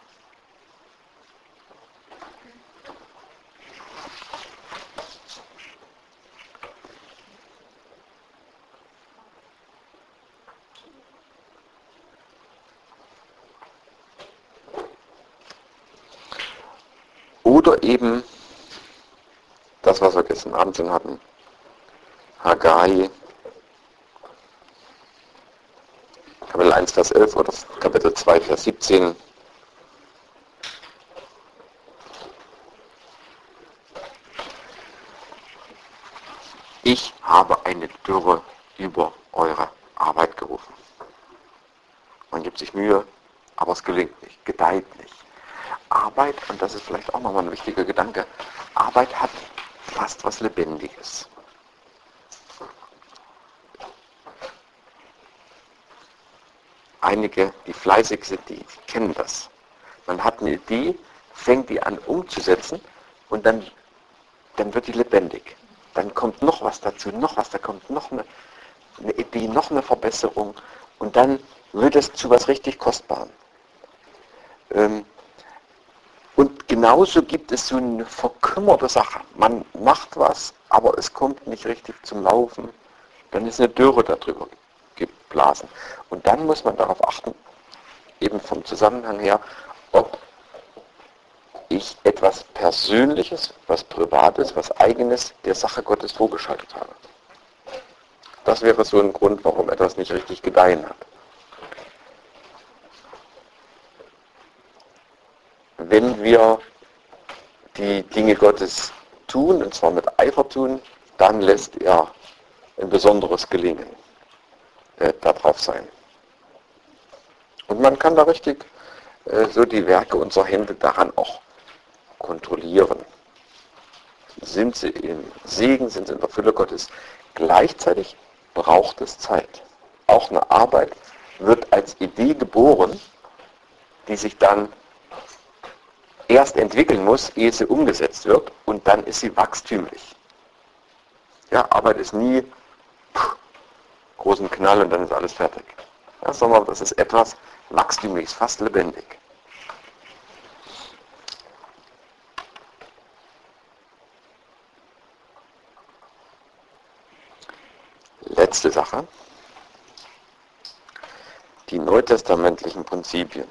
Oder eben das, was wir gestern Abend schon hatten, Haggai, Kapitel 1, Vers 11 oder Kapitel 2, Vers 17. Ich habe eine Dürre über eure Arbeit gerufen. Man gibt sich Mühe, aber es gelingt nicht, gedeiht nicht. Arbeit, und das ist vielleicht auch nochmal ein wichtiger Gedanke, Arbeit hat fast was Lebendiges. Einige, die fleißig sind, die kennen das. Man hat eine Idee, fängt die an umzusetzen und dann wird die lebendig. Dann kommt noch was dazu, noch was, da kommt noch eine Idee, noch eine Verbesserung und dann wird es zu was richtig Kostbarem. Und genauso gibt es so eine verkümmerte Sache. Man macht was, aber es kommt nicht richtig zum Laufen. Dann ist eine Dürre darüber geblasen. Und dann muss man darauf achten, eben vom Zusammenhang her, ob ich etwas Persönliches, was Privates, was Eigenes der Sache Gottes vorgeschaltet habe. Das wäre so ein Grund, warum etwas nicht richtig gedeihen hat. Wenn wir die Dinge Gottes tun, und zwar mit Eifer tun, dann lässt er ein besonderes Gelingen darauf sein. Und man kann da richtig so die Werke unserer Hände daran auch kontrollieren. Sind sie im Segen, sind sie in der Fülle Gottes. Gleichzeitig braucht es Zeit. Auch eine Arbeit wird als Idee geboren, die sich dann erst entwickeln muss, ehe sie umgesetzt wird, und dann ist sie wachstümlich. Ja, Arbeit ist nie großen Knall und dann ist alles fertig. Ja, sondern das ist etwas Wachstümliches, fast lebendig. Letzte Sache. Die neutestamentlichen Prinzipien.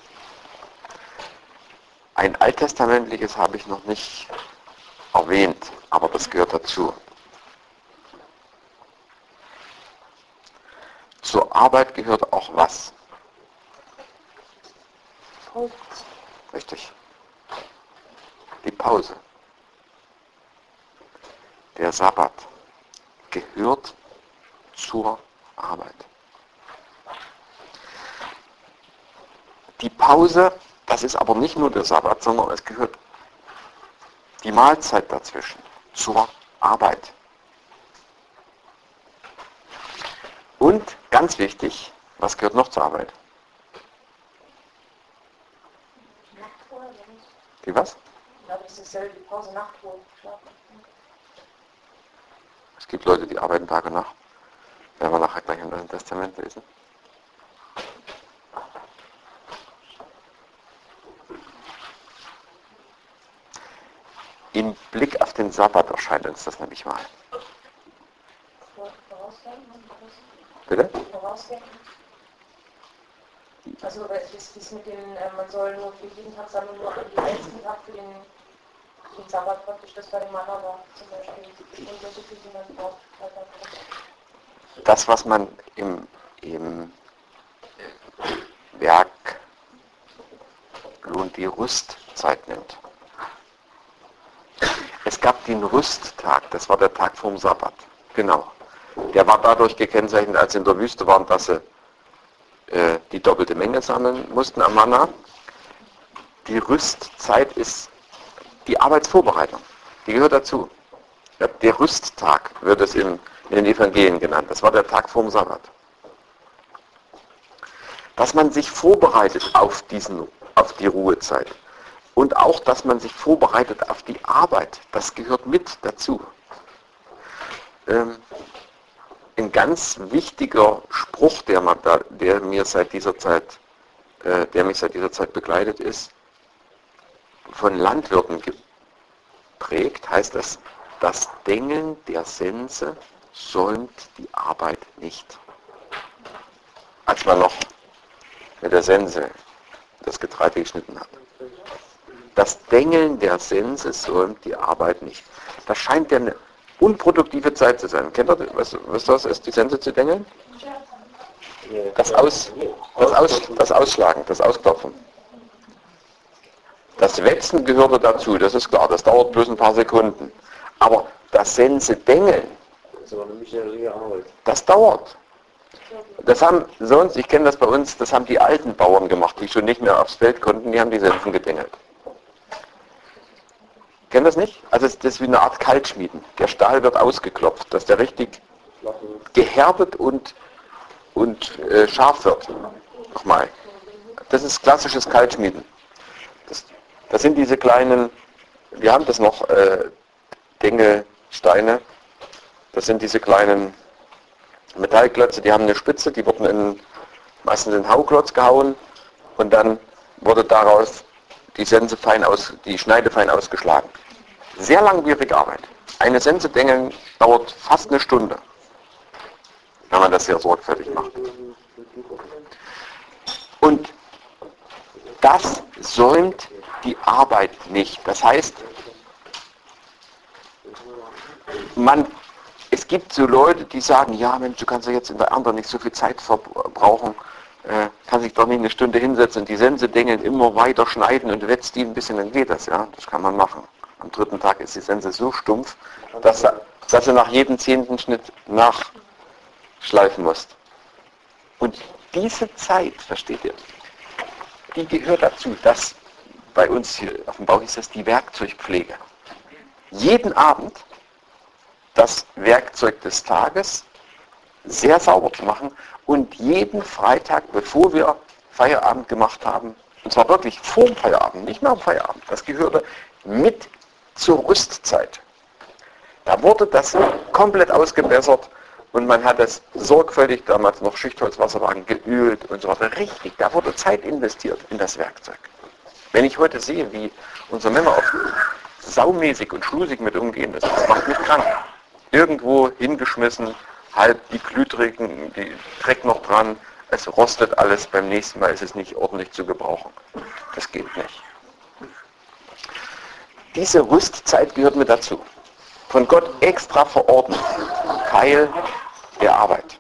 Ein alttestamentliches habe ich noch nicht erwähnt, aber das gehört dazu. Zur Arbeit gehört auch was? Pause. Richtig. Die Pause. Der Sabbat gehört zur Arbeit. Die Pause, das ist aber nicht nur der Sabbat, sondern es gehört die Mahlzeit dazwischen zur Arbeit. Und ganz wichtig, was gehört noch zur Arbeit? Nachtruhe, oder nicht? Die was? Ich glaube, das ist dasselbe wie Pause, Nachtruhe, schlafen. Es gibt Leute, die arbeiten Tag und Nacht. Werden wir nachher gleich im Neuen Testament lesen. Im Blick auf den Sabbat erscheint uns das nämlich mal. Vorausdenken? Bitte? Vorausdenken? Also das mit dem, man soll nur für jeden Tag sammeln, nur an den letzten Tag für den Sabbat praktisch, das war dem Mann aber zum Beispiel. Und so viel, wie man braucht. Das, was man im Werk Lohn die Rüstzeit nimmt. Es gab den Rüsttag, das war der Tag vorm Sabbat. Genau. Der war dadurch gekennzeichnet, als sie in der Wüste waren, dass sie die doppelte Menge sammeln mussten am Manna. Die Rüstzeit ist die Arbeitsvorbereitung. Die gehört dazu. Ja, der Rüsttag wird es in den Evangelien genannt. Das war der Tag vorm Sabbat. Dass man sich vorbereitet auf die Ruhezeit. Und auch, dass man sich vorbereitet auf die Arbeit. Das gehört mit dazu. Ein ganz wichtiger Spruch, der mich seit dieser Zeit begleitet ist, von Landwirten geprägt, heißt das Dengeln der Sense säumt die Arbeit nicht. Als man noch mit der Sense das Getreide geschnitten hat. Das Dengeln der Sense säumt die Arbeit nicht. Das scheint ja eine unproduktive Zeit zu sein. Kennt ihr, was das ist, die Sense zu dengeln? Das Ausschlagen, das Ausklopfen. Das Wetzen gehörte dazu, das ist klar, das dauert bloß ein paar Sekunden. Aber das Sense-Dengeln, das dauert. Das haben sonst, ich kenne das bei uns, das haben die alten Bauern gemacht, die schon nicht mehr aufs Feld konnten, die haben die Sensen gedengelt. Kennen das nicht? Also das ist wie eine Art Kaltschmieden. Der Stahl wird ausgeklopft, dass der richtig gehärtet und scharf wird. Nochmal. Das ist klassisches Kaltschmieden. Das sind diese kleinen, wir haben das noch, Dengelsteine. Das sind diese kleinen Metallklötze, die haben eine Spitze, die wurden meistens in den Hauklotz gehauen und dann wurde daraus die Sense die Schneide fein ausgeschlagen. Sehr langwierige Arbeit. Eine Sense dengeln dauert fast eine Stunde, wenn man das sehr sorgfältig macht. Und das säumt die Arbeit nicht. Das heißt, es gibt so Leute, die sagen, ja Mensch, du kannst ja jetzt in der Ernte nicht so viel Zeit verbrauchen, kann sich doch nicht eine Stunde hinsetzen und die Sense dengeln, immer weiter schneiden und wetzt die ein bisschen, dann geht das, ja, das kann man machen. Am dritten Tag ist die Sense so stumpf, dass du nach jedem 10. Schnitt nachschleifen musst. Und diese Zeit, versteht ihr, die gehört dazu, dass bei uns hier auf dem Bau hieß das die Werkzeugpflege. Jeden Abend das Werkzeug des Tages sehr sauber zu machen und jeden Freitag, bevor wir Feierabend gemacht haben, und zwar wirklich vor dem Feierabend, nicht nach dem Feierabend, das gehörte mit zur Rüstzeit. Da wurde das komplett ausgebessert und man hat es sorgfältig, damals noch Schichtholzwasserwagen, geölt und so weiter. Richtig, da wurde Zeit investiert in das Werkzeug. Wenn ich heute sehe, wie unsere Männer oft saumäßig und schlusig mit umgehen, das macht mich krank. Irgendwo hingeschmissen, halb die Glühdrecken, die Dreck noch dran, es rostet alles, beim nächsten Mal ist es nicht ordentlich zu gebrauchen. Das geht nicht. Diese Rüstzeit gehört mit dazu. Von Gott extra verordnet. Teil der Arbeit.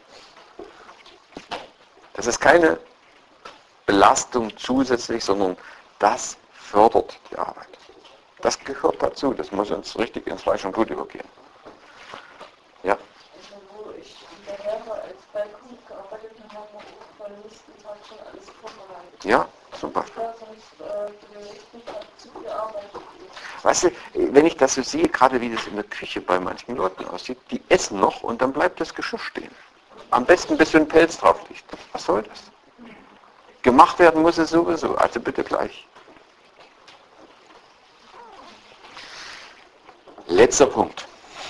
Das ist keine Belastung zusätzlich, sondern das fördert die Arbeit. Das gehört dazu. Das muss uns richtig ins Fleisch und Blut übergehen. Ja. Wo ich hinterher war, als Balkon gearbeitet habe, haben wir auch beim nächsten Tag schon alles vorbereitet. Ja, super. Da sonst den nächsten Tag zu viel Arbeit. Weißt du, wenn ich das so sehe, gerade wie das in der Küche bei manchen Leuten aussieht, die essen noch und dann bleibt das Geschirr stehen. Am besten bis so ein Pelz drauf liegt. Was soll das? Gemacht werden muss es sowieso, also bitte gleich. Letzter Punkt.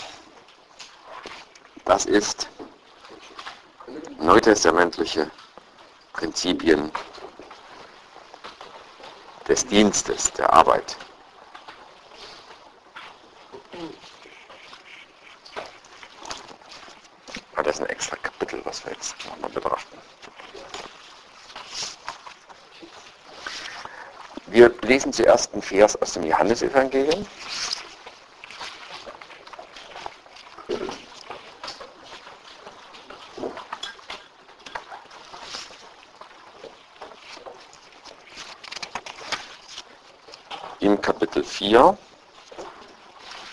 Das ist neutestamentliche Prinzipien des Dienstes, der Arbeit. Das ist ein extra Kapitel, was wir jetzt nochmal betrachten. Wir lesen zuerst einen Vers aus dem Johannesevangelium. Im Kapitel 4.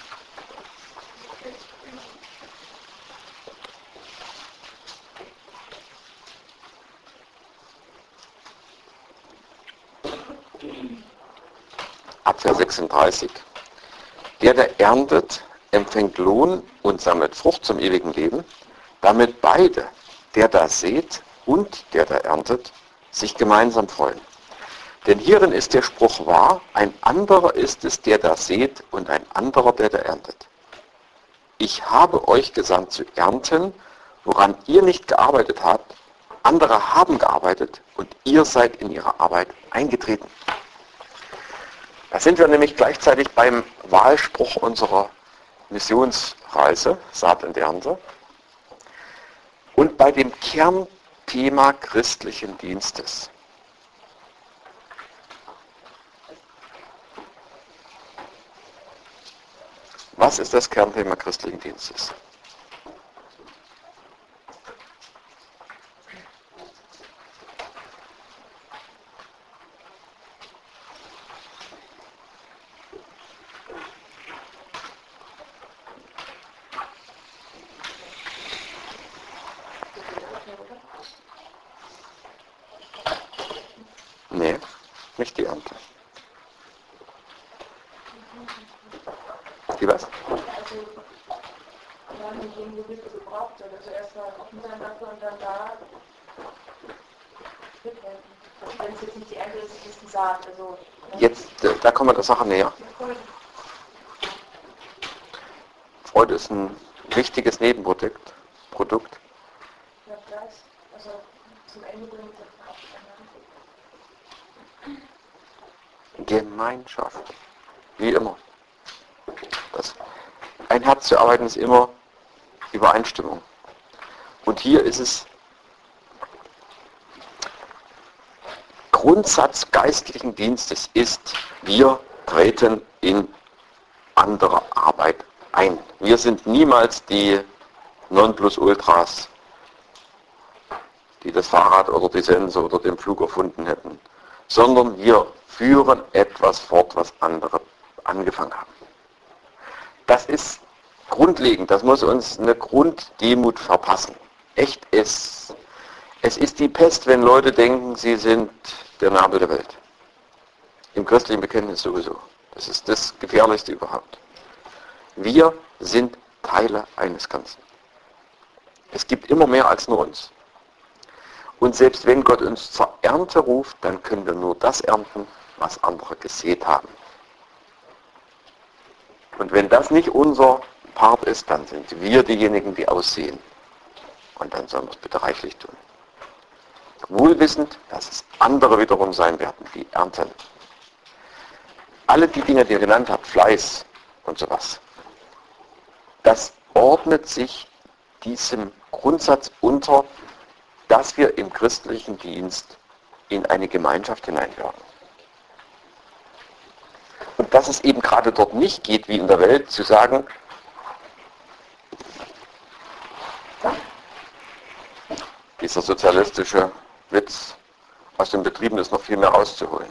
ab Vers 36. Der erntet, empfängt Lohn und sammelt Frucht zum ewigen Leben, damit beide, der da sät und der da erntet, sich gemeinsam freuen. Denn hierin ist der Spruch wahr, ein anderer ist es, der da sät und ein anderer, der da erntet. Ich habe euch gesandt zu ernten, woran ihr nicht gearbeitet habt, andere haben gearbeitet und ihr seid in ihre Arbeit eingetreten. Da sind wir nämlich gleichzeitig beim Wahlspruch unserer Missionsreise, Saat und Ernte, und bei dem Kernthema christlichen Dienstes. Was ist das Kernthema christlichen Dienstes? Nee, nicht die Ernte. Die was? Also, wir haben in dem Gebiet gebraucht, also erstmal offen sein dafür und dann da mithelfen. Also wenn es jetzt nicht die Ernte ist, ist es die Saat. Also, Jetzt, da kommen wir der Sache näher. Freude ist ein wichtiges Nebenprodukt. Ja, gleich. Also zum Ende bringen wir Gemeinschaft. Wie immer. Ein Herz zu arbeiten ist immer Übereinstimmung. Und hier ist es Grundsatz geistlichen Dienstes ist, wir treten in andere Arbeit ein. Wir sind niemals die Nonplusultras, die das Fahrrad oder die Sense oder den Flug erfunden hätten, sondern wir führen etwas fort, was andere angefangen haben. Das ist grundlegend, das muss uns eine Grunddemut verpassen. Echt, es ist die Pest, wenn Leute denken, sie sind der Nabel der Welt. Im christlichen Bekenntnis sowieso. Das ist das Gefährlichste überhaupt. Wir sind Teile eines Ganzen. Es gibt immer mehr als nur uns. Und selbst wenn Gott uns zur Ernte ruft, dann können wir nur das ernten, was andere gesät haben. Und wenn das nicht unser Part ist, dann sind wir diejenigen, die aussehen. Und dann sollen wir es bitte reichlich tun. Wohlwissend, dass es andere wiederum sein werden, die ernten. Alle die Dinge, die ihr genannt habt, Fleiß und sowas, das ordnet sich diesem Grundsatz unter, dass wir im christlichen Dienst in eine Gemeinschaft hineinwirken. Und dass es eben gerade dort nicht geht, wie in der Welt, zu sagen, dieser sozialistische Witz, aus den Betrieben ist noch viel mehr rauszuholen.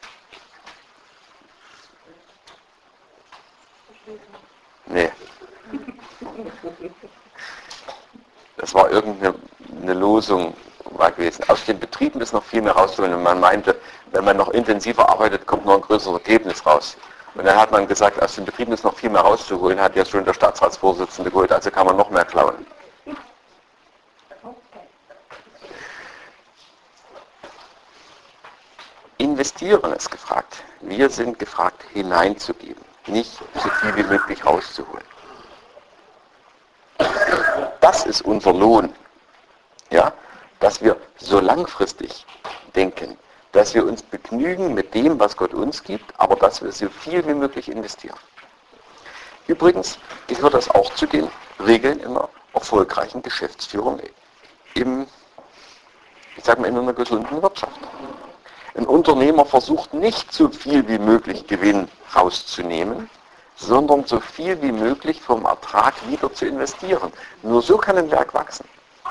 Nee. Das war irgendeine Losung war gewesen. Aus den Betrieben ist noch viel mehr rauszuholen. Und man meinte, wenn man noch intensiver arbeitet, kommt noch ein größeres Ergebnis raus. Und dann hat man gesagt, aus den Betrieben ist noch viel mehr rauszuholen, hat ja schon der Staatsratsvorsitzende geholt, also kann man noch mehr klauen. Investieren ist gefragt. Wir sind gefragt, hineinzugeben, nicht so viel wie möglich rauszuholen. Das ist unser Lohn. Ja? Dass wir so langfristig denken, dass wir uns begnügen mit dem, was Gott uns gibt, aber dass wir so viel wie möglich investieren. Übrigens gehört das auch zu den Regeln einer erfolgreichen Geschäftsführung in einer gesunden Wirtschaft. Ein Unternehmer versucht nicht so viel wie möglich Gewinn rauszunehmen, sondern so viel wie möglich vom Ertrag wieder zu investieren. Nur so kann ein Werk wachsen.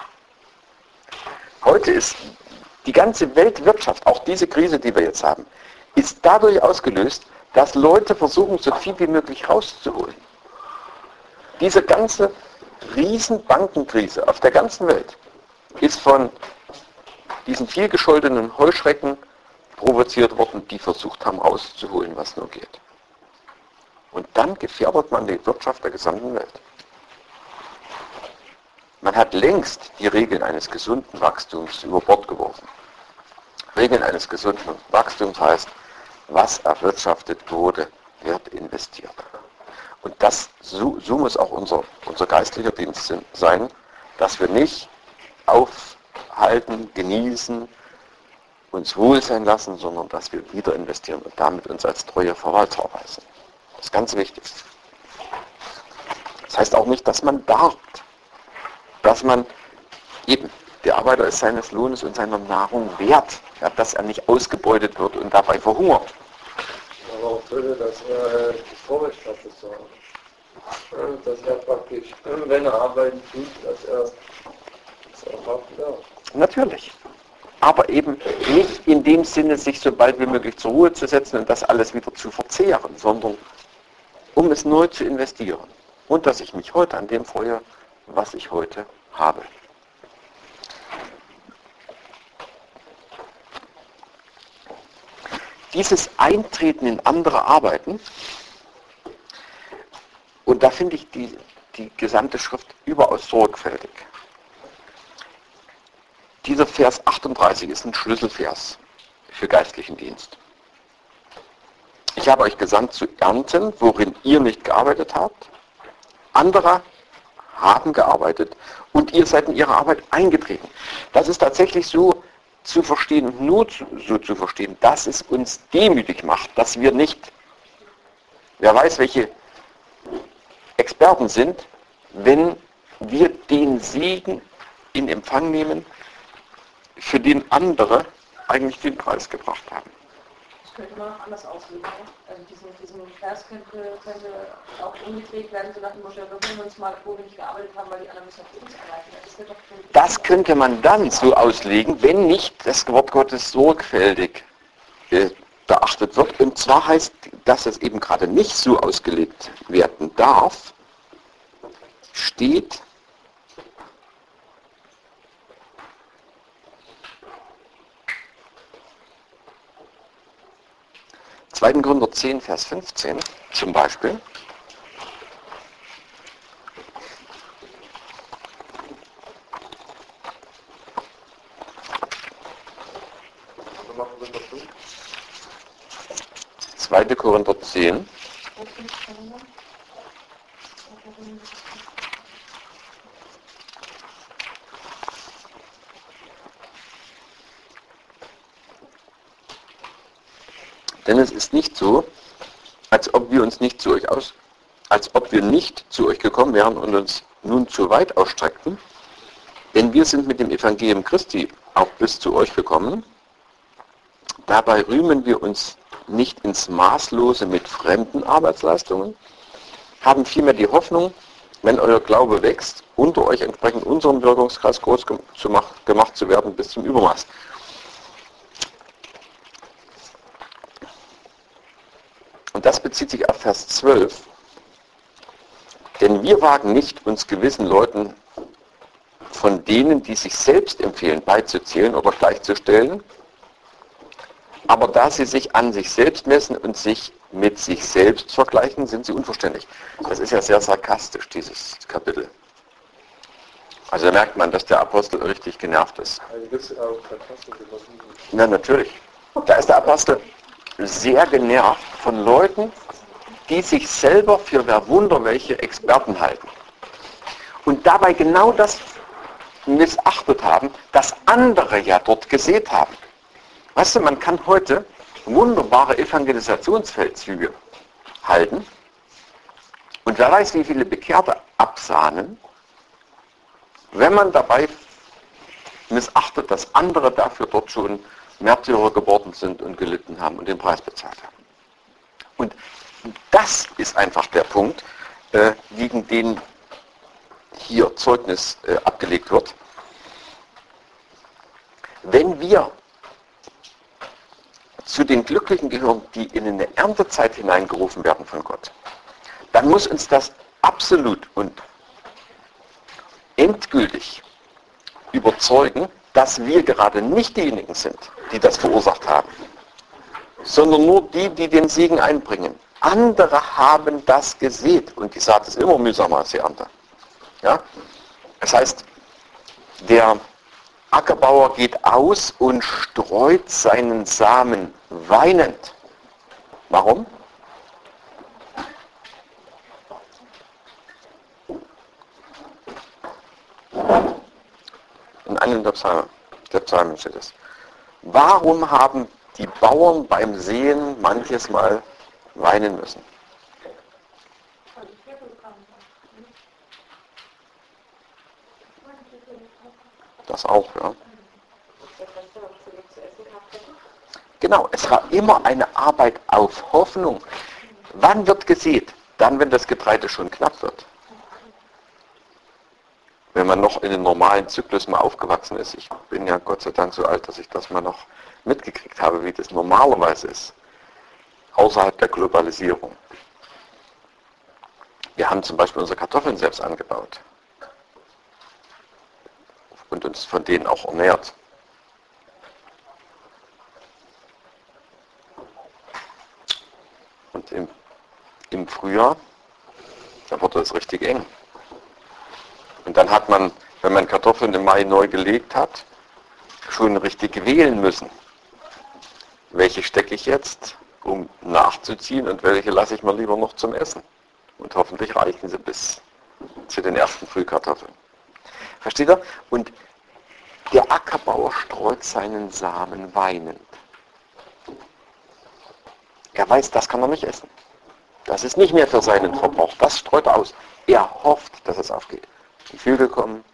Heute ist die ganze Weltwirtschaft, auch diese Krise, die wir jetzt haben, ist dadurch ausgelöst, dass Leute versuchen, so viel wie möglich rauszuholen. Diese ganze Riesenbankenkrise auf der ganzen Welt ist von diesen vielgescholtenen Heuschrecken provoziert worden, die versucht haben, rauszuholen, was nur geht. Und dann gefährdet man die Wirtschaft der gesamten Welt. Man hat längst die Regeln eines gesunden Wachstums über Bord geworfen. Regeln eines gesunden Wachstums heißt, was erwirtschaftet wurde, wird investiert. Und so muss auch unser geistlicher Dienst sein, dass wir nicht aufhalten, genießen, uns wohl sein lassen, sondern dass wir wieder investieren und damit uns als treue Verwalter erweisen. Das ist ganz wichtig. Das heißt auch nicht, dass man darbt, dass man eben, der Arbeiter ist seines Lohnes und seiner Nahrung wert, ja, dass er nicht ausgebeutet wird und dabei verhungert. Aber auch drin, dass er die Vorbestrafe so hat. Dass er praktisch, wenn er arbeiten tut, dass er es auch haben darf. Natürlich. Aber eben nicht in dem Sinne, sich so bald wie möglich zur Ruhe zu setzen und das alles wieder zu verzehren, sondern um es neu zu investieren. Und dass ich mich heute an dem freue, was ich heute habe. Dieses Eintreten in andere Arbeiten, und da finde ich die gesamte Schrift überaus sorgfältig. Dieser Vers 38 ist ein Schlüsselvers für geistlichen Dienst. Ich habe euch gesandt zu ernten, worin ihr nicht gearbeitet habt. Andere haben gearbeitet und ihr seid in ihre Arbeit eingetreten. Das ist tatsächlich so zu verstehen und nur so zu verstehen, dass es uns demütig macht, dass wir nicht, wer weiß, welche Experten sind, wenn wir den Segen in Empfang nehmen, für den andere eigentlich den Preis gebracht haben. Das könnte man auch anders auslegen. Ne? Also diesen Vers könnte auch umgedreht werden, so nach dem Motto, wir holen uns mal, wo wir nicht gearbeitet haben, weil die anderen müssen für uns arbeiten. Das könnte man dann so auslegen, wenn nicht das Wort Gottes sorgfältig beachtet wird. Und zwar heißt, dass es eben gerade nicht so ausgelegt werden darf, steht 2. Korinther 10, Vers 15 zum Beispiel. machen wir das so. 2. Korinther 10. Denn es ist nicht so, als ob wir nicht zu euch gekommen wären und uns nun zu weit ausstreckten. Denn wir sind mit dem Evangelium Christi auch bis zu euch gekommen. Dabei rühmen wir uns nicht ins Maßlose mit fremden Arbeitsleistungen, haben vielmehr die Hoffnung, wenn euer Glaube wächst, unter euch entsprechend unserem Wirkungskreis groß gemacht zu werden bis zum Übermaß. Und das bezieht sich auf Vers 12. Denn wir wagen nicht, uns gewissen Leuten von denen, die sich selbst empfehlen, beizuzählen oder gleichzustellen. Aber da sie sich an sich selbst messen und sich mit sich selbst vergleichen, sind sie unverständlich. Das ist ja sehr sarkastisch, dieses Kapitel. Also da merkt man, dass der Apostel richtig genervt ist. Na, natürlich. Da ist der Apostel sehr genervt von Leuten, die sich selber für wer Wunder welche Experten halten. Und dabei genau das missachtet haben, das andere ja dort gesät haben. Weißt du, man kann heute wunderbare Evangelisationsfeldzüge halten und wer weiß, wie viele Bekehrte absahnen, wenn man dabei missachtet, dass andere dafür dort schon Märtyrer geworden sind und gelitten haben und den Preis bezahlt haben. Und das ist einfach der Punkt, gegen den hier Zeugnis abgelegt wird. Wenn wir zu den Glücklichen gehören, die in eine Erntezeit hineingerufen werden von Gott, dann muss uns das absolut und endgültig überzeugen, dass wir gerade nicht diejenigen sind, die das verursacht haben, sondern nur die, die den Segen einbringen. Andere haben das gesät und die Saat ist immer mühsamer als die Ernte. Ja? Das heißt, der Ackerbauer geht aus und streut seinen Samen weinend. Warum? In einem der Psalmen steht es. Warum haben die Bauern beim Säen manches Mal weinen müssen? Das auch, ja. Genau, es war immer eine Arbeit auf Hoffnung. Wann wird gesät? Dann, wenn das Getreide schon knapp wird. Wenn man noch in den normalen Zyklus mal aufgewachsen ist. Ich bin ja Gott sei Dank so alt, dass ich das mal noch mitgekriegt habe, wie das normalerweise ist. Außerhalb der Globalisierung. Wir haben zum Beispiel unsere Kartoffeln selbst angebaut. Und uns von denen auch ernährt. Und im Frühjahr, da wurde es richtig eng. Und dann hat man, wenn man Kartoffeln im Mai neu gelegt hat, schon richtig wählen müssen. Welche stecke ich jetzt, um nachzuziehen und welche lasse ich mir lieber noch zum Essen? Und hoffentlich reichen sie bis zu den ersten Frühkartoffeln. Versteht ihr? Und der Ackerbauer streut seinen Samen weinend. Er weiß, das kann er nicht essen. Das ist nicht mehr für seinen Verbrauch. Das streut er aus. Er hofft, dass es aufgeht. Die Vögel kommen.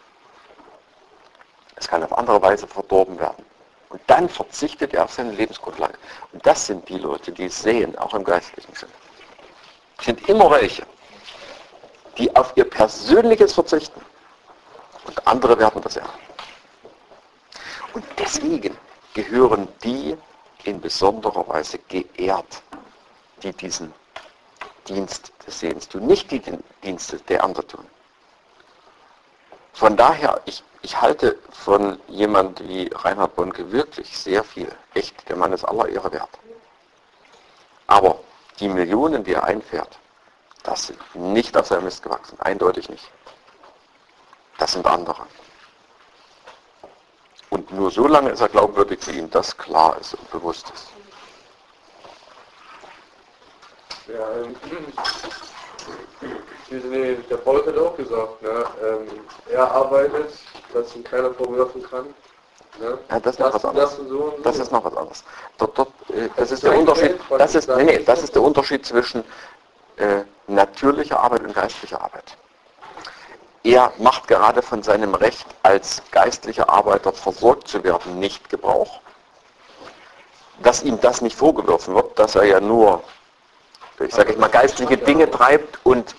Es kann auf andere Weise verdorben werden. Und dann verzichtet er auf seine Lebensgrundlage. Und das sind die Leute, die säen, auch im geistlichen Sinne. Es sind immer welche, die auf ihr Persönliches verzichten. Und andere werden das ernten. Und deswegen gehören die in besonderer Weise geehrt, die diesen Dienst des Sehens tun, nicht die den Dienst der Ernte tun. Von daher, ich halte von jemand wie Reinhard Bonnke wirklich sehr viel. Echt, der Mann ist aller Ehre wert. Aber die Millionen, die er einfährt, das sind nicht auf seinem Mist gewachsen, eindeutig nicht. Das sind andere. Und nur so lange ist er glaubwürdig, wie ihm das klar ist und bewusst ist. Ja, der Paul hat auch gesagt, ne, er arbeitet, dass ihn keiner vorwerfen kann. Ne? Ja, das ist noch was anderes. Das ist noch was anderes. Das ist der Unterschied. Das ist der Unterschied zwischen natürlicher Arbeit und geistlicher Arbeit. Er macht gerade von seinem Recht, als geistlicher Arbeiter versorgt zu werden, nicht Gebrauch. Dass ihm das nicht vorgeworfen wird, dass er ja nur, ich sage mal, geistliche Dinge treibt und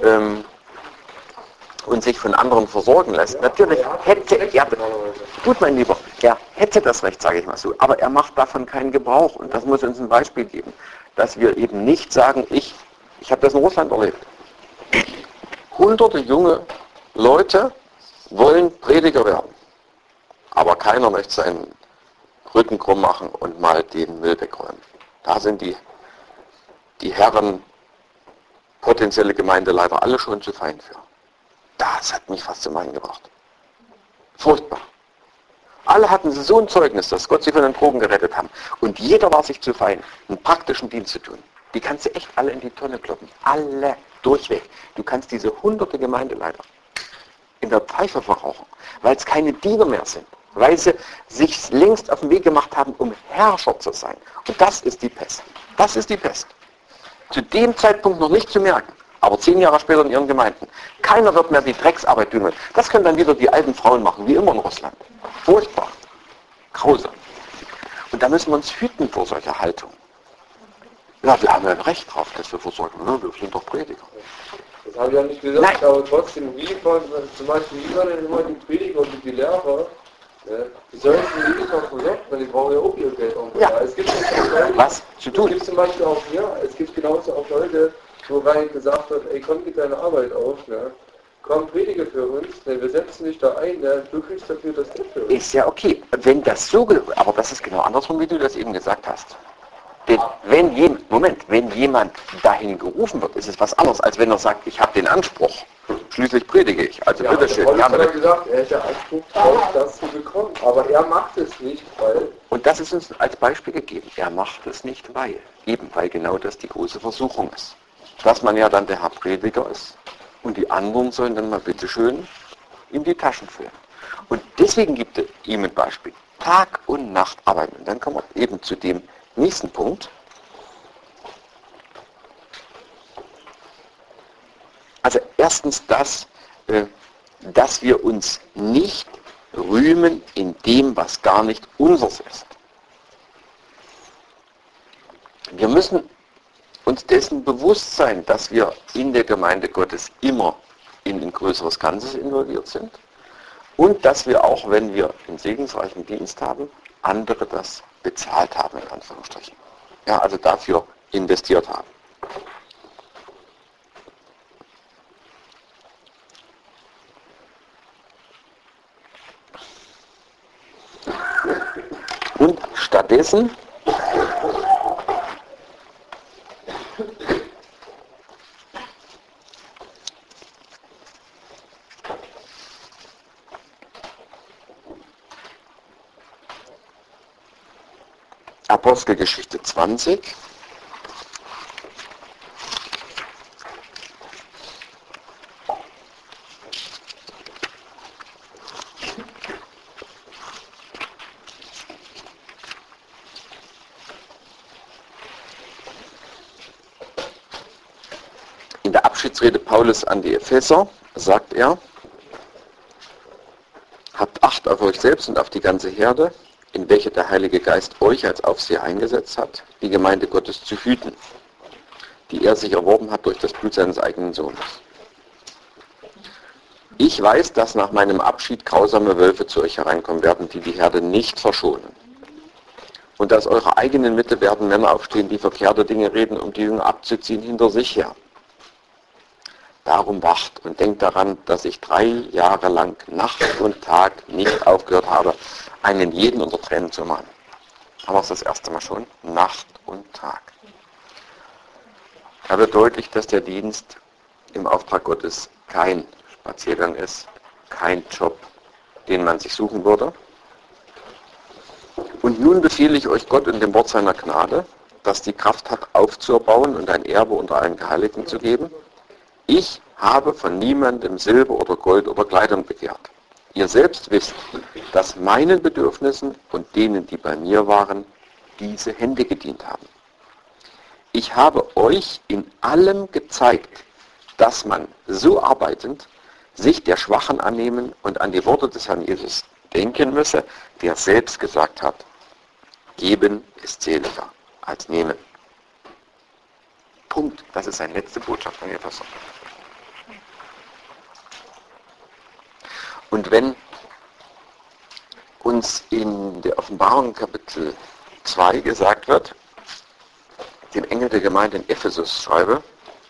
sich von anderen versorgen lässt. Natürlich hätte er, gut mein Lieber, er hätte das Recht, sage ich mal so, aber er macht davon keinen Gebrauch. Und das muss uns ein Beispiel geben, dass wir eben nicht sagen, ich habe das in Russland erlebt. Hunderte junge Leute wollen Prediger werden, aber keiner möchte seinen Rücken krumm machen und mal den Müll wegräumen. Da sind die Herren, potenzielle Gemeindeleiter, alle schon zu fein für. Das hat mich fast zum Weinen gebracht. Furchtbar. Alle hatten so ein Zeugnis, dass Gott sie von den Drogen gerettet haben. Und jeder war sich zu fein, einen praktischen Dienst zu tun. Die kannst du echt alle in die Tonne kloppen. Alle durchweg. Du kannst diese hunderte Gemeindeleiter in der Pfeife verrauchen, weil es keine Diener mehr sind. Weil sie sich längst auf den Weg gemacht haben, um Herrscher zu sein. Und das ist die Pest. Das ist die Pest. Zu dem Zeitpunkt noch nicht zu merken, aber 10 Jahre später in ihren Gemeinden. Keiner wird mehr die Drecksarbeit tun. Das können dann wieder die alten Frauen machen, wie immer in Russland. Furchtbar. Grausam. Und da müssen wir uns hüten vor solcher Haltung. Ja, wir haben ja ein Recht drauf, dass wir versorgen. Ja, wir sind doch Prediger. Das habe ich ja nicht gesagt, nein. Aber trotzdem, zum Beispiel, wie sollen denn immer die Prediger und die Lehrer, die sollen sich nicht mal versorgt, weil die brauchen ja auch ihr Geld. Ja. Es gibt Leute, was zu tun? Es gibt zum Beispiel auch hier, es gibt genauso auch Leute, wo rein gesagt wird, ey, komm, gib deine Arbeit auf, ne? Komm, predige für uns, ne? Wir setzen dich da ein, ne? Du kriegst dafür das Geld für uns. Ist ja okay, wenn das so, aber das ist genau andersrum, wie du das eben gesagt hast. Denn wenn jemand dahin gerufen wird, ist es was anderes, als wenn er sagt, ich habe den Anspruch. Schließlich predige ich. Also Ja, bitteschön. Paulus hat ja gesagt, er hätte Anspruch drauf, das zu bekommen. Aber er macht es nicht, weil... Und das ist uns als Beispiel gegeben. Er macht es nicht, weil. Eben, weil genau das die große Versuchung ist. Dass man ja dann der Herr Prediger ist. Und die anderen sollen dann mal bitteschön ihm die Taschen füllen. Und deswegen gibt er ihm ein Beispiel. Tag und Nacht arbeiten. Und dann kommen wir eben zu dem nächsten Punkt. Also erstens das, dass wir uns nicht rühmen in dem, was gar nicht unseres ist. Wir müssen uns dessen bewusst sein, dass wir in der Gemeinde Gottes immer in ein größeres Ganzes involviert sind und dass wir auch, wenn wir einen segensreichen Dienst haben, andere das bezahlt haben, in Anführungsstrichen. Ja, also dafür investiert haben. Und stattdessen Apostelgeschichte 20. In der Abschiedsrede Paulus an die Epheser sagt er, habt Acht auf euch selbst und auf die ganze Herde, in welche der Heilige Geist euch als Aufseher eingesetzt hat, die Gemeinde Gottes zu hüten, die er sich erworben hat durch das Blut seines eigenen Sohnes. Ich weiß, dass nach meinem Abschied grausame Wölfe zu euch hereinkommen werden, die die Herde nicht verschonen. Und aus eurer eigenen Mitte werden Männer aufstehen, die verkehrte Dinge reden, um die Jünger abzuziehen hinter sich her. Darum wacht und denkt daran, dass ich 3 Jahre lang Nacht und Tag nicht aufgehört habe, einen jeden unter Tränen zu mahnen. Haben wir es das erste Mal schon? Nacht und Tag. Da wird deutlich, dass der Dienst im Auftrag Gottes kein Spaziergang ist, kein Job, den man sich suchen würde. Und nun befehle ich euch Gott in dem Wort seiner Gnade, das die Kraft hat, aufzuerbauen und ein Erbe unter allen Geheiligten zu geben. Ich habe von niemandem Silber oder Gold oder Kleidung begehrt. Ihr selbst wisst, dass meinen Bedürfnissen und denen, die bei mir waren, diese Hände gedient haben. Ich habe euch in allem gezeigt, dass man so arbeitend sich der Schwachen annehmen und an die Worte des Herrn Jesus denken müsse, der selbst gesagt hat, geben ist seliger als nehmen. Punkt. Das ist seine letzte Botschaft von Epheser. Und wenn uns in der Offenbarung Kapitel 2 gesagt wird, dem Engel der Gemeinde in Ephesus schreibe,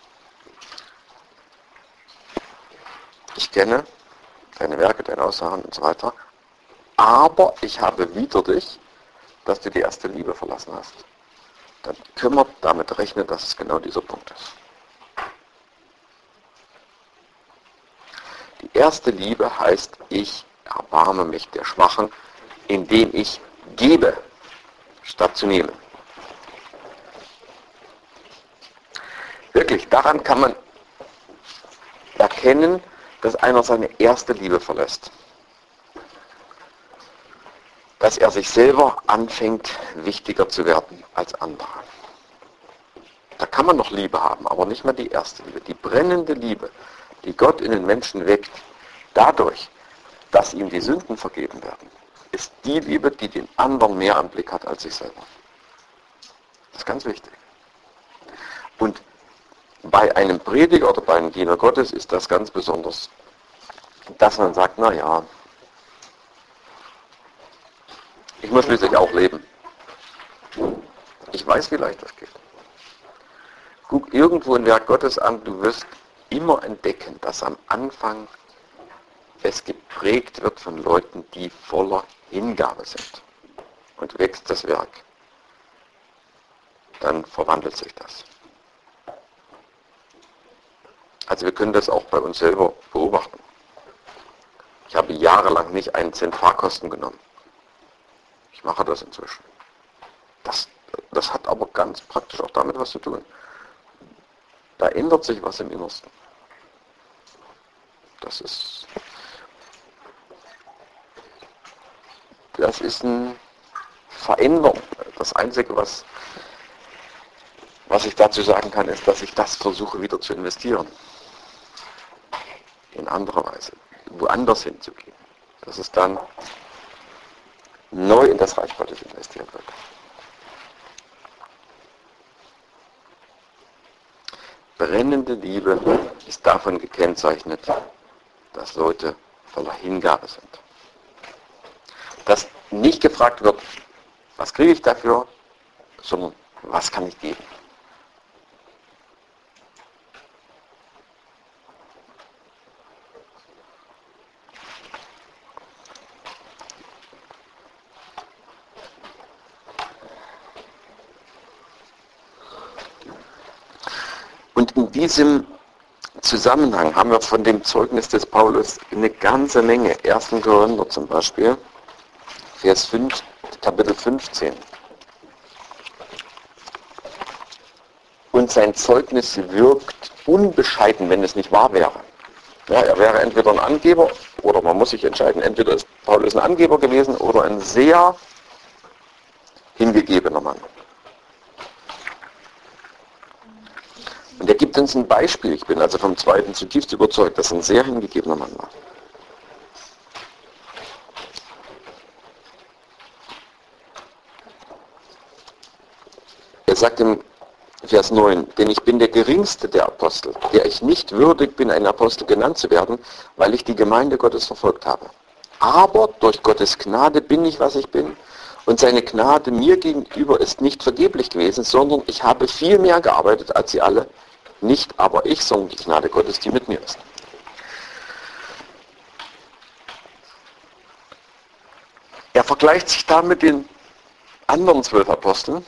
ich kenne deine Werke, deine Aussagen und so weiter, aber ich habe wider dich, dass du die erste Liebe verlassen hast. Dann können wir damit rechnen, dass es genau dieser Punkt ist. Die erste Liebe heißt, ich erbarme mich der Schwachen, indem ich gebe, statt zu nehmen. Wirklich, daran kann man erkennen, dass einer seine erste Liebe verlässt. Dass er sich selber anfängt, wichtiger zu werden als andere. Da kann man noch Liebe haben, aber nicht mehr die erste Liebe. Die brennende Liebe, die Gott in den Menschen weckt, dadurch, dass ihm die Sünden vergeben werden, ist die Liebe, die den anderen mehr am Blick hat als sich selber. Das ist ganz wichtig. Und bei einem Prediger oder bei einem Diener Gottes ist das ganz besonders, dass man sagt, naja, ich muss schließlich auch leben. Ich weiß, wie leicht das geht. Guck irgendwo ein Werk Gottes an, du wirst immer entdecken, dass am Anfang es geprägt wird von Leuten, die voller Hingabe sind. Und wächst das Werk dann verwandelt sich das. Also wir können das auch bei uns selber beobachten. Ich habe jahrelang nicht 1 Cent Fahrkosten genommen. Ich mache das inzwischen. Das hat aber ganz praktisch auch damit was zu tun. Da ändert sich was im Innersten. Das ist eine Veränderung. Das Einzige, was ich dazu sagen kann, ist, dass ich das versuche wieder zu investieren. In anderer Weise. Woanders hinzugehen. Dass es dann neu in das Reich Gottes investiert wird. Brennende Liebe ist davon gekennzeichnet, dass Leute voller Hingabe sind. Dass nicht gefragt wird, was kriege ich dafür, sondern was kann ich geben. Und in diesem Zusammenhang haben wir von dem Zeugnis des Paulus eine ganze Menge. 1. Korinther zum Beispiel, Vers 5, Kapitel 15. Und sein Zeugnis wirkt unbescheiden, wenn es nicht wahr wäre. Ja, er wäre entweder ein Angeber, oder man muss sich entscheiden, entweder ist Paulus ein Angeber gewesen oder ein sehr hingegebener Mann. Und er gibt uns ein Beispiel. Ich bin also vom Zweiten zutiefst überzeugt, dass er ein sehr hingegebener Mann war. Er sagt im Vers 9, denn ich bin der geringste der Apostel, der ich nicht würdig bin, ein Apostel genannt zu werden, weil ich die Gemeinde Gottes verfolgt habe. Aber durch Gottes Gnade bin ich, was ich bin, und seine Gnade mir gegenüber ist nicht vergeblich gewesen, sondern ich habe viel mehr gearbeitet als sie alle. Nicht aber ich, sondern die Gnade Gottes, die mit mir ist. Er vergleicht sich da mit den anderen 12 Aposteln.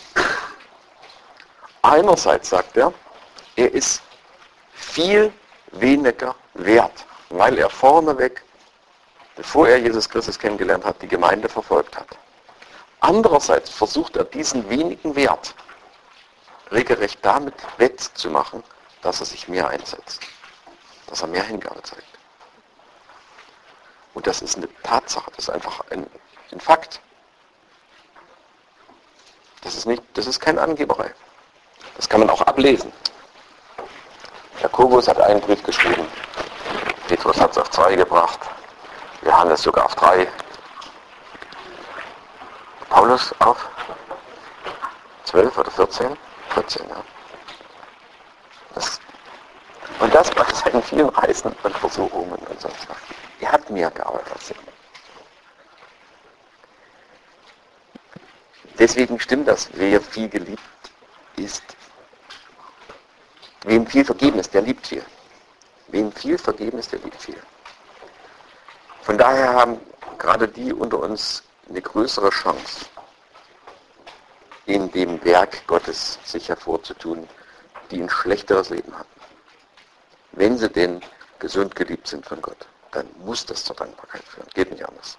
Einerseits sagt er ist viel weniger wert, weil er vorneweg, bevor er Jesus Christus kennengelernt hat, die Gemeinde verfolgt hat. Andererseits versucht er diesen wenigen Wert regelrecht damit wettzumachen, dass er sich mehr einsetzt, dass er mehr Hingabe zeigt. Und das ist eine Tatsache, das ist einfach ein Fakt. Das ist keine Angeberei. Das kann man auch ablesen. Jakobus hat einen Brief geschrieben, Petrus hat es auf 2 gebracht, Johannes sogar auf 3, Paulus auf 12 oder 14? 14, ja. Und das bei seinen vielen Reisen und Versuchungen und sonst was. Er hat mehr gearbeitet als sie. Deswegen stimmt das, wer viel geliebt ist. Wem viel vergeben ist, der liebt viel. Wem viel vergeben ist, der liebt viel. Von daher haben gerade die unter uns eine größere Chance, in dem Werk Gottes sich hervorzutun, die ein schlechteres Leben hatten. Wenn sie denn gesund geliebt sind von Gott, dann muss das zur Dankbarkeit führen. Geht nicht anders.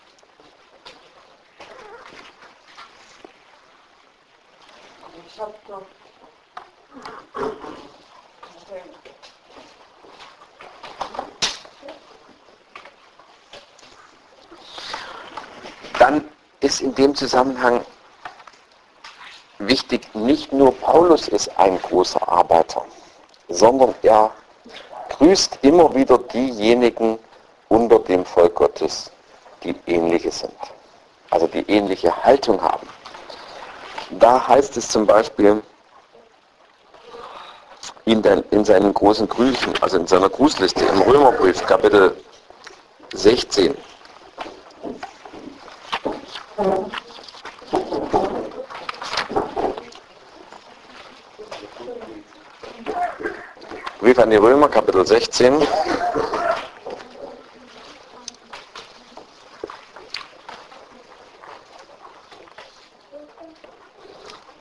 Ich habe noch. Dann ist in dem Zusammenhang wichtig, nicht nur Paulus ist ein großer Arbeiter, sondern er grüßt immer wieder diejenigen unter dem Volk Gottes, die ähnliche sind, also die ähnliche Haltung haben. Da heißt es zum Beispiel in seinen großen Grüßen, also in seiner Grußliste im Römerbrief, Kapitel 16. Brief an die Römer, Kapitel 16.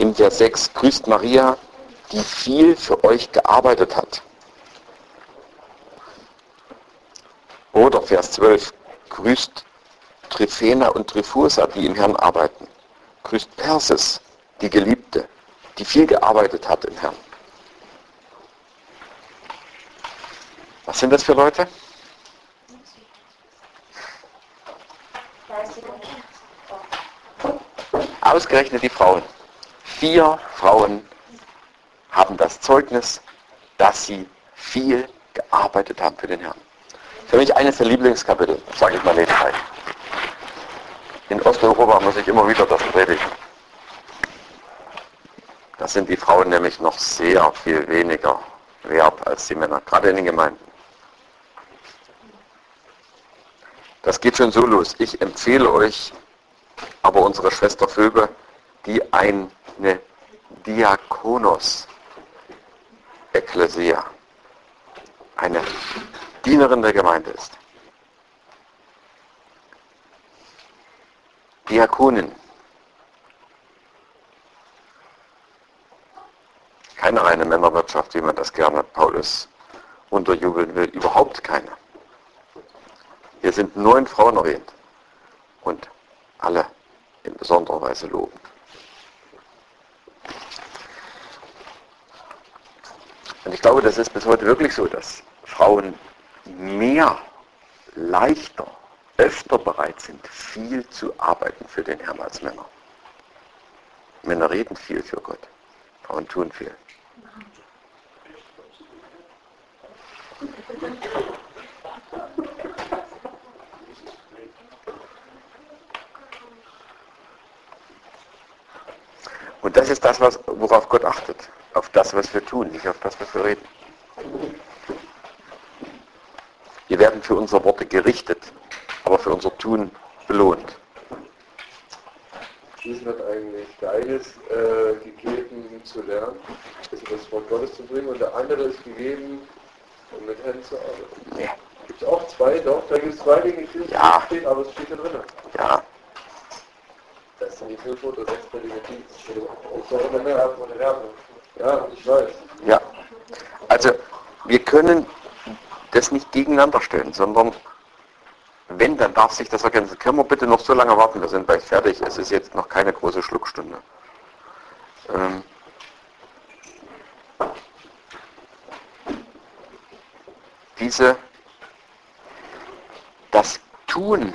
im Vers 6, grüßt Maria, die viel für euch gearbeitet hat. Oder Vers 12, grüßt Tryphena und Tryphosa, die im Herrn arbeiten. Grüßt Persis, die Geliebte, die viel gearbeitet hat im Herrn. Was sind das für Leute? Ausgerechnet die Frauen. 4 Frauen haben das Zeugnis, dass sie viel gearbeitet haben für den Herrn. Für mich eines der Lieblingskapitel, sage ich mal nebenbei. In Osteuropa muss ich immer wieder das predigen. Da sind die Frauen nämlich noch sehr viel weniger wert als die Männer, gerade in den Gemeinden. Das geht schon so los. Ich empfehle euch aber unsere Schwester Phoebe, die eine Diakonos Ekklesia, eine Dienerin der Gemeinde ist. Diakonin. Keine reine Männerwirtschaft, wie man das gerne Paulus unterjubeln will. Überhaupt keine. Hier sind 9 Frauen erwähnt. Und alle in besonderer Weise lobend. Und ich glaube, das ist bis heute wirklich so, dass Frauen mehr, leichter, öfter bereit sind, viel zu arbeiten für den Herrn als Männer. Männer reden viel für Gott, Frauen tun viel. Und das ist das, worauf Gott achtet. Auf das, was wir tun, nicht auf das, was wir reden. Wir werden für unsere Worte gerichtet, aber für unser Tun belohnt. Dies wird eigentlich der eine ist gegeben zu lernen, das Wort Gottes zu bringen, und der andere ist gegeben, um mit Händen zu arbeiten. Nee. Gibt es auch 2, doch, da gibt es 2 Dinge, die Ja. steht, aber es steht da drin. Ja, Das sind die 5 oder 6 Dinge. Das ist auch immer mehr als eine Werbung. Ja, ich weiß. ja. Also, wir können das nicht gegeneinander stellen, sondern wenn, dann darf sich das ergänzen. Können wir bitte noch so lange warten? Wir sind bald fertig. Es ist jetzt noch keine große Schluckstunde. Das Tun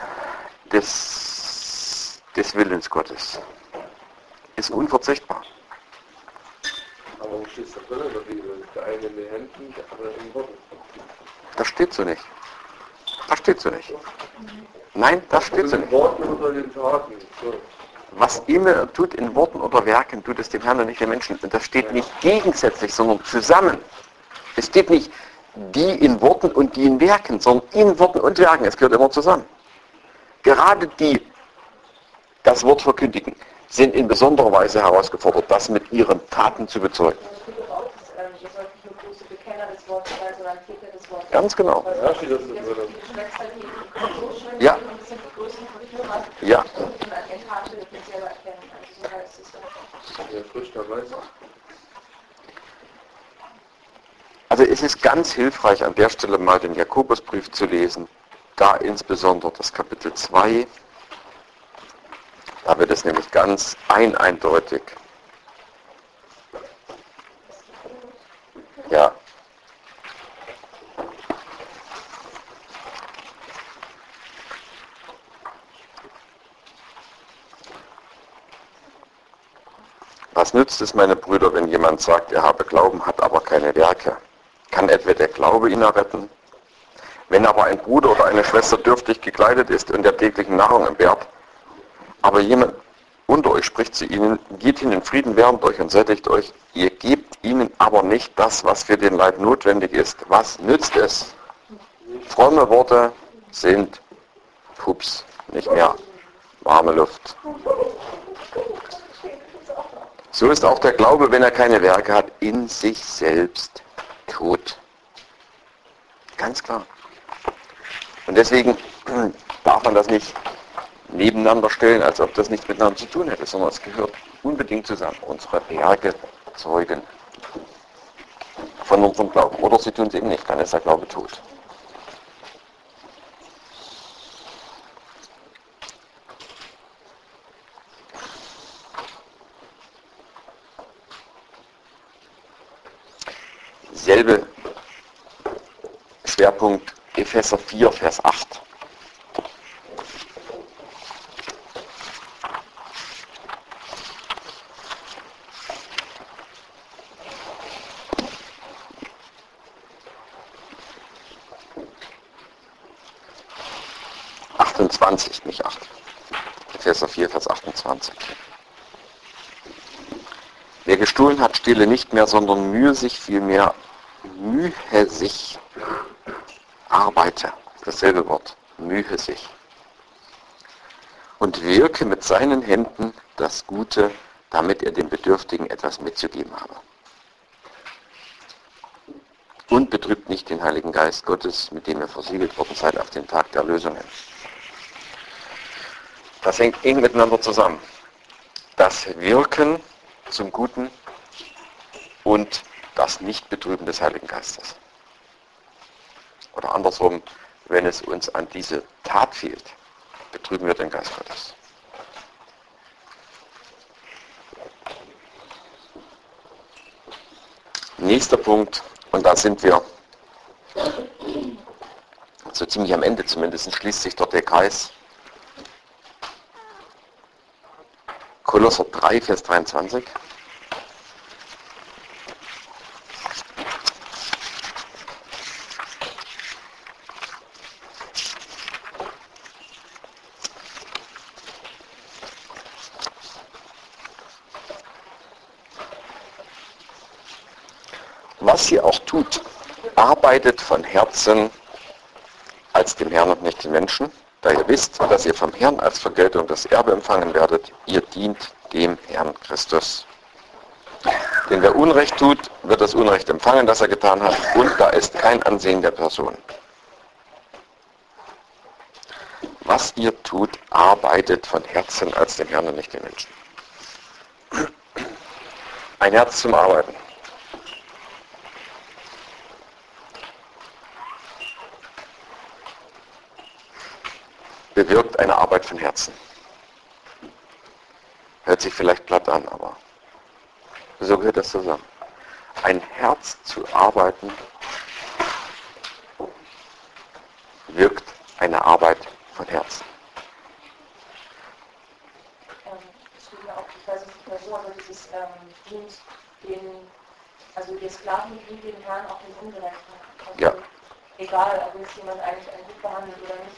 des Willens Gottes ist unverzichtbar. Aber wo steht es da drin in der Bibel? Der eine in den Händen, der andere in den Worten. Das steht so nicht. Das steht so nicht. Nein, das steht so In nicht. den Worten oder in den Taten. So. Was immer er tut in Worten oder Werken, tut es dem Herrn und nicht den Menschen. Und das steht nicht gegensätzlich, sondern zusammen. Es steht nicht die in Worten und die in Werken, sondern in Worten und Werken. Es gehört immer zusammen. Gerade die das Wort verkündigen, sind in besonderer Weise herausgefordert, das mit ihren Taten zu bezeugen. Das steht doch auch, dass ihr sollt nicht nur große Bekenner des Wortes sein, sondern Täter des Wortes. Ganz genau. Ja, steht das so Die drin. Geschwister, die so schön Ja. sind und das sind die größten Verführer. Ja. Und an den Taten wird man selber erkennen. Also so heißt es dann. Ja, frisch dabei. Also es ist ganz hilfreich, an der Stelle mal den Jakobusbrief zu lesen, da insbesondere das Kapitel 2. Da wird es nämlich ganz eindeutig. Ja. Was nützt es, meine Brüder, wenn jemand sagt, er habe Glauben, hat aber keine Werke? Kann etwa der Glaube ihn erretten? Wenn aber ein Bruder oder eine Schwester dürftig gekleidet ist und der täglichen Nahrung entbehrt, aber jemand unter euch spricht zu ihnen, geht hin in Frieden, wärmt euch und sättigt euch, ihr gebt ihnen aber nicht das, was für den Leib notwendig ist. Was nützt es? Fromme Worte sind Pups, nicht mehr warme Luft. So ist auch der Glaube, wenn er keine Werke hat, in sich selbst tot. Ganz klar. Und deswegen darf man das nicht nebeneinander stellen, als ob das nichts miteinander zu tun hätte, sondern es gehört unbedingt zusammen. Unsere Werke zeugen von unserem Glauben. Oder sie tun es eben nicht, dann ist der Glaube tot. Selbe Schwerpunkt Epheser 4, Vers 8. Nicht 8. Epheser 4, Vers 28. Wer gestohlen hat, stehle nicht mehr, sondern mühe sich vielmehr, mühe sich, arbeite. Dasselbe Wort, mühe sich. Und wirke mit seinen Händen das Gute, damit er den Bedürftigen etwas mitzugeben habe. Und betrübt nicht den Heiligen Geist Gottes, mit dem ihr versiegelt worden seid auf den Tag der Erlösung hin. Das hängt eng miteinander zusammen. Das Wirken zum Guten und das Nichtbetrüben des Heiligen Geistes. Oder andersrum, wenn es uns an diese Tat fehlt, betrüben wir den Geist Gottes. Nächster Punkt, und da sind wir so ziemlich am Ende zumindest, schließt sich dort der Kreis. Kolosser 3, Vers 23. Was ihr auch tut, arbeitet von Herzen als dem Herrn und nicht den Menschen, da ihr wisst, dass ihr vom Herrn als Vergeltung das Erbe empfangen werdet. Ihr dient dem Herrn Christus. Denn wer Unrecht tut, wird das Unrecht empfangen, das er getan hat, und da ist kein Ansehen der Person. Was ihr tut, arbeitet von Herzen als dem Herrn und nicht den Menschen. Ein Herz zum Arbeiten. Bewirkt eine Arbeit von Herzen. Hört sich vielleicht platt an, aber so gehört das zusammen. Ein Herz zu arbeiten wirkt eine Arbeit von Herzen. Es steht ja auch, ich weiß nicht mehr so, aber dieses also die Sklaven dienen dem Herrn auch den Ungerechten. Also Ja. Egal, ob jetzt jemand eigentlich einen gut behandelt oder nicht.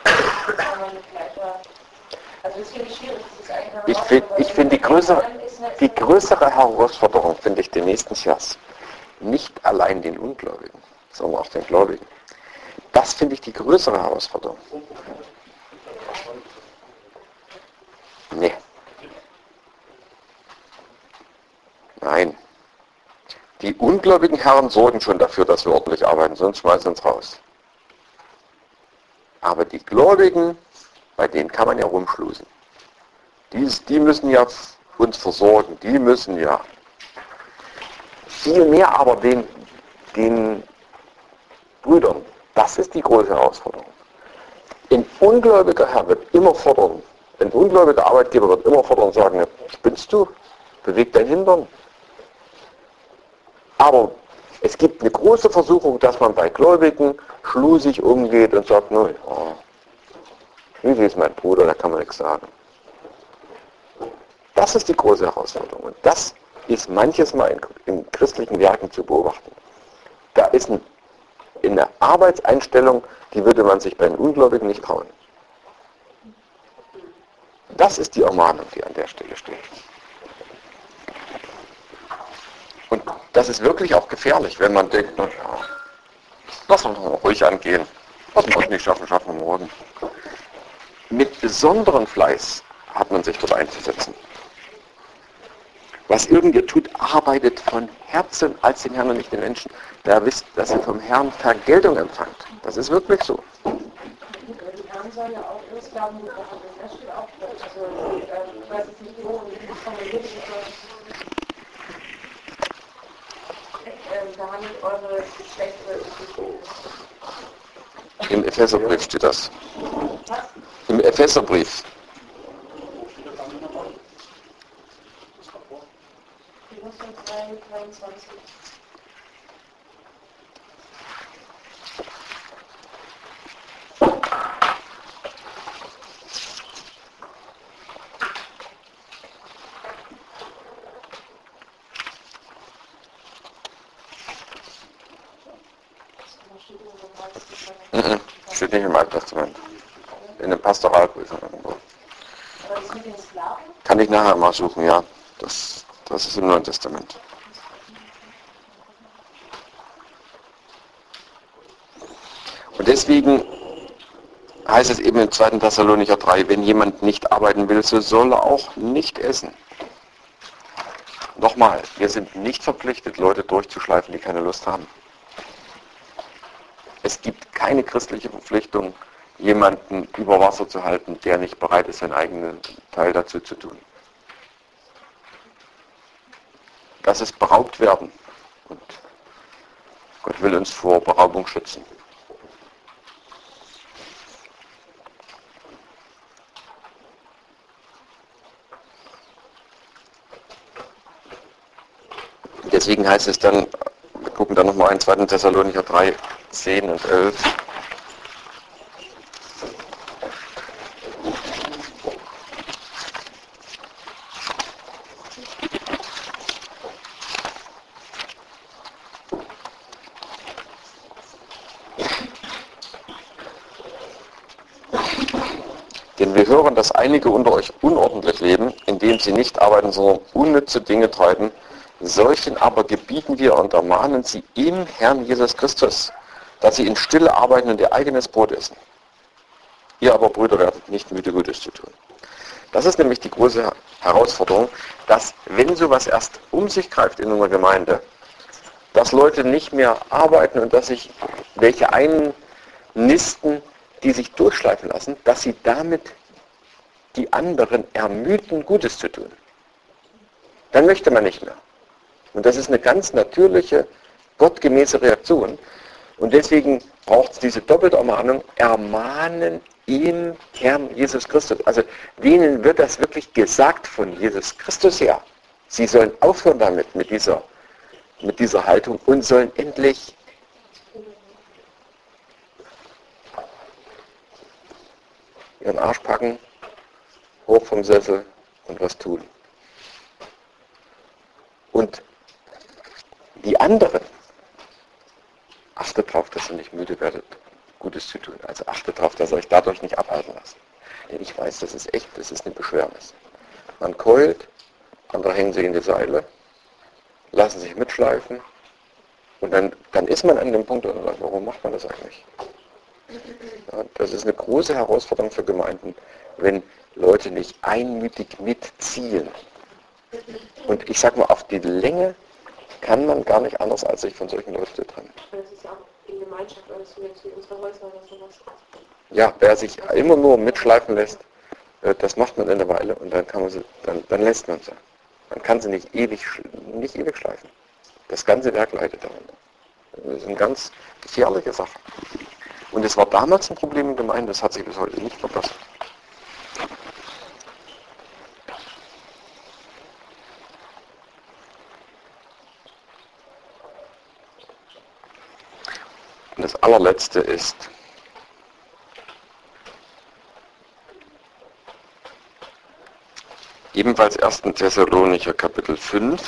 Also das finde ich schwierig. Das ist eigentlich Ich finde die größere Herausforderung, finde ich, den nächsten Vers. Nicht allein den Ungläubigen, sondern auch den Gläubigen. Das finde ich die größere Herausforderung. Nee. Nein. Die ungläubigen Herren sorgen schon dafür, dass wir ordentlich arbeiten, sonst schmeißen uns raus. Aber die Gläubigen, bei denen kann man ja rumschlusen. Die müssen ja uns versorgen, die müssen ja. Viel mehr aber den Brüdern, das ist die große Herausforderung. Ein ungläubiger Herr wird immer fordern, ein ungläubiger Arbeitgeber wird immer fordern und sagen, spinnst du? Beweg dein Hintern. Aber es gibt eine große Versuchung, dass man bei Gläubigen schlusig umgeht und sagt, nö, wie ist mein Bruder, da kann man nichts sagen. Das ist die große Herausforderung. Und das ist manches Mal in christlichen Werken zu beobachten. Da ist eine Arbeitseinstellung, die würde man sich bei den Ungläubigen nicht trauen. Das ist die Ermahnung, die an der Stelle steht. Und das ist wirklich auch gefährlich, wenn man denkt, na ja, lass uns mal ruhig angehen. Was wir heute nicht schaffen, schaffen wir morgen. Mit besonderem Fleiß hat man sich dort einzusetzen. Was irgend ihr tut, arbeitet von Herzen als dem Herrn und nicht den Menschen. Da wisst, dass ihr vom Herrn Vergeltung empfangt. Das ist wirklich so. Die Herren man soll ja auch Irrslaven beobachten. Das steht auch drin. Also, ich weiß jetzt nicht, wie das formuliert ist. Behandelt eure Geschlechter. Im Epheserbrief steht das. Was? Im Epheserbrief. Kolosser 3,23. Steht nicht im Alten Testament. In den Pastoralbriefen irgendwo. Aber das mit den Sklaven? Kann ich nachher mal suchen, ja. Das ist im Neuen Testament. Und deswegen heißt es eben im 2. Thessalonicher 3, wenn jemand nicht arbeiten will, so soll er auch nicht essen. Nochmal, wir sind nicht verpflichtet, Leute durchzuschleifen, die keine Lust haben. Es gibt keine christliche Verpflichtung, jemanden über Wasser zu halten, der nicht bereit ist, seinen eigenen Teil dazu zu tun. Das ist beraubt werden. Und Gott will uns vor Beraubung schützen. Deswegen heißt es dann, wir gucken dann nochmal in 2. Thessalonicher 3, 10 und 11. Denn wir hören, dass einige unter euch unordentlich leben, indem sie nicht arbeiten, sondern unnütze Dinge treiben. Solchen aber gebieten wir und ermahnen sie im Herrn Jesus Christus, dass sie in Stille arbeiten und ihr eigenes Brot essen. Ihr aber, Brüder, werdet nicht müde, Gutes zu tun. Das ist nämlich die große Herausforderung, dass, wenn sowas erst um sich greift in unserer Gemeinde, dass Leute nicht mehr arbeiten und dass sich welche einnisten, die sich durchschleifen lassen, dass sie damit die anderen ermüden, Gutes zu tun. Dann möchte man nicht mehr. Und das ist eine ganz natürliche, gottgemäße Reaktion. Und deswegen braucht es diese doppelte Ermahnung, ermahnen im Herrn Jesus Christus. Also denen wird das wirklich gesagt von Jesus Christus her. Sie sollen aufhören damit, mit dieser Haltung und sollen endlich ihren Arsch packen, hoch vom Sessel und was tun. Und die anderen, achtet darauf, dass ihr nicht müde werdet, Gutes zu tun. Also achtet darauf, dass ihr euch dadurch nicht abhalten lasst. Denn ich weiß, das ist eine Beschwernis. Man keult, andere hängen sich in die Seile, lassen sich mitschleifen und dann ist man an dem Punkt, und sagt, warum macht man das eigentlich? Ja, das ist eine große Herausforderung für Gemeinden, wenn Leute nicht einmütig mitziehen. Und ich sag mal, auf die Länge kann man gar nicht anders, als sich von solchen Leuten zu trennen. Das ist ja auch in Gemeinschaft, alles wie unsere Häuser oder sowas. Ja, wer sich immer nur mitschleifen lässt, das macht man eine Weile und dann lässt man sie. Man kann sie nicht ewig schleifen. Das ganze Werk leidet darunter. Das sind ganz gefährliche Sachen. Und es war damals ein Problem in Gemeinden, das hat sich bis heute nicht verbessert. Und das allerletzte ist, ebenfalls 1. Thessalonicher Kapitel 5.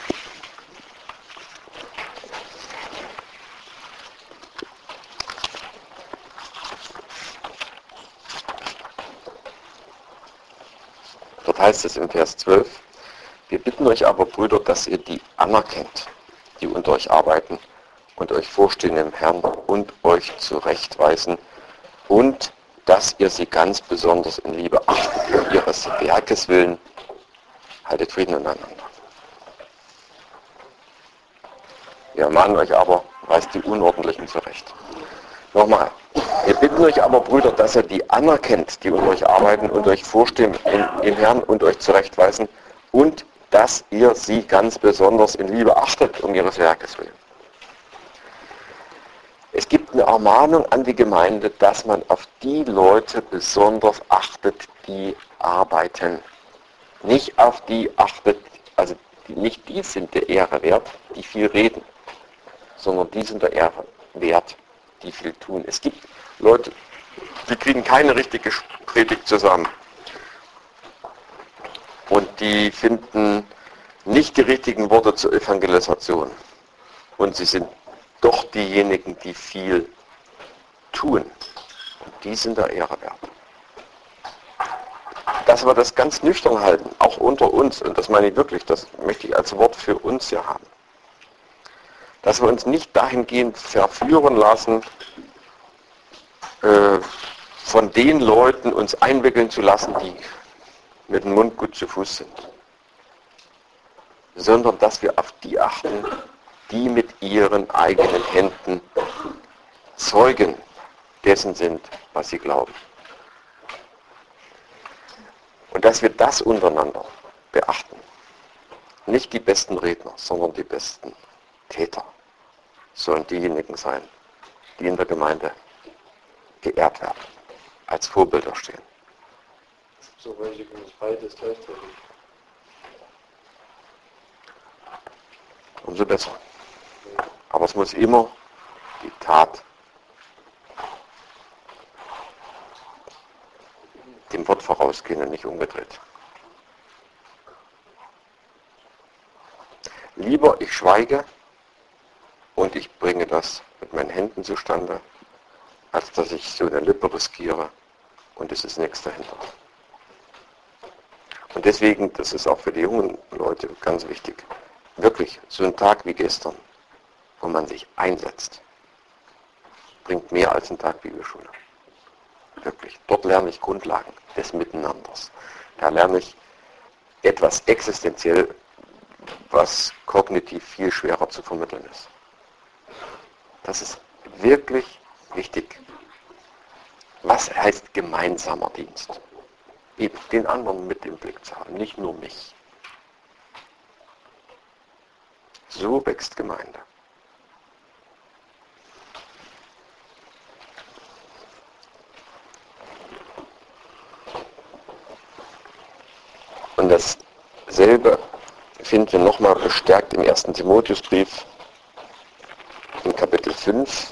Dort heißt es im Vers 12, wir bitten euch aber, Brüder, dass ihr die anerkennt, die unter euch arbeiten und euch vorstehen im Herrn und euch zurechtweisen und dass ihr sie ganz besonders in Liebe achtet, um ihres Werkes willen. Haltet Frieden untereinander. Wir ermahnen euch aber, weist die Unordentlichen zurecht. Nochmal, Wir bitten euch aber, Brüder, dass ihr die anerkennt, die unter euch arbeiten und euch vorstehen im Herrn und euch zurechtweisen und dass ihr sie ganz besonders in Liebe achtet, um ihres Werkes willen. Es gibt eine Ermahnung an die Gemeinde, dass man auf die Leute besonders achtet, die arbeiten. Nicht auf die achtet, also nicht die sind der Ehre wert, die viel reden, sondern die sind der Ehre wert, die viel tun. Es gibt Leute, die kriegen keine richtige Predigt zusammen. Und die finden nicht die richtigen Worte zur Evangelisation. Und sie sind doch diejenigen, die viel tun. Und die sind der Ehre wert. Dass wir das ganz nüchtern halten, auch unter uns, und das meine ich wirklich, das möchte ich als Wort für uns hier haben. Dass wir uns nicht dahingehend verführen lassen, von den Leuten uns einwickeln zu lassen, die mit dem Mund gut zu Fuß sind. Sondern dass wir auf die achten, die mit ihren eigenen Händen Zeugen dessen sind, was sie glauben. Und dass wir das untereinander beachten. Nicht die besten Redner, sondern die besten Täter sollen diejenigen sein, die in der Gemeinde geehrt werden, als Vorbilder stehen. So welche kann ich beides gleichzeitig. Umso besser. Aber es muss immer die Tat dem Wort vorausgehen und nicht umgedreht. Lieber ich schweige und ich bringe das mit meinen Händen zustande, als dass ich so eine Lippe riskiere und es ist nichts dahinter. Und deswegen, das ist auch für die jungen Leute ganz wichtig, wirklich so ein Tag wie gestern, wo man sich einsetzt, bringt mehr als ein Tag Bibelschule. Wirklich. Dort lerne ich Grundlagen des Miteinanders. Da lerne ich etwas existenziell, was kognitiv viel schwerer zu vermitteln ist. Das ist wirklich wichtig. Was heißt gemeinsamer Dienst? Eben den anderen mit im Blick zu haben, nicht nur mich. So wächst Gemeinde. Und dasselbe finden wir nochmal bestärkt im 1. Timotheusbrief in Kapitel 5.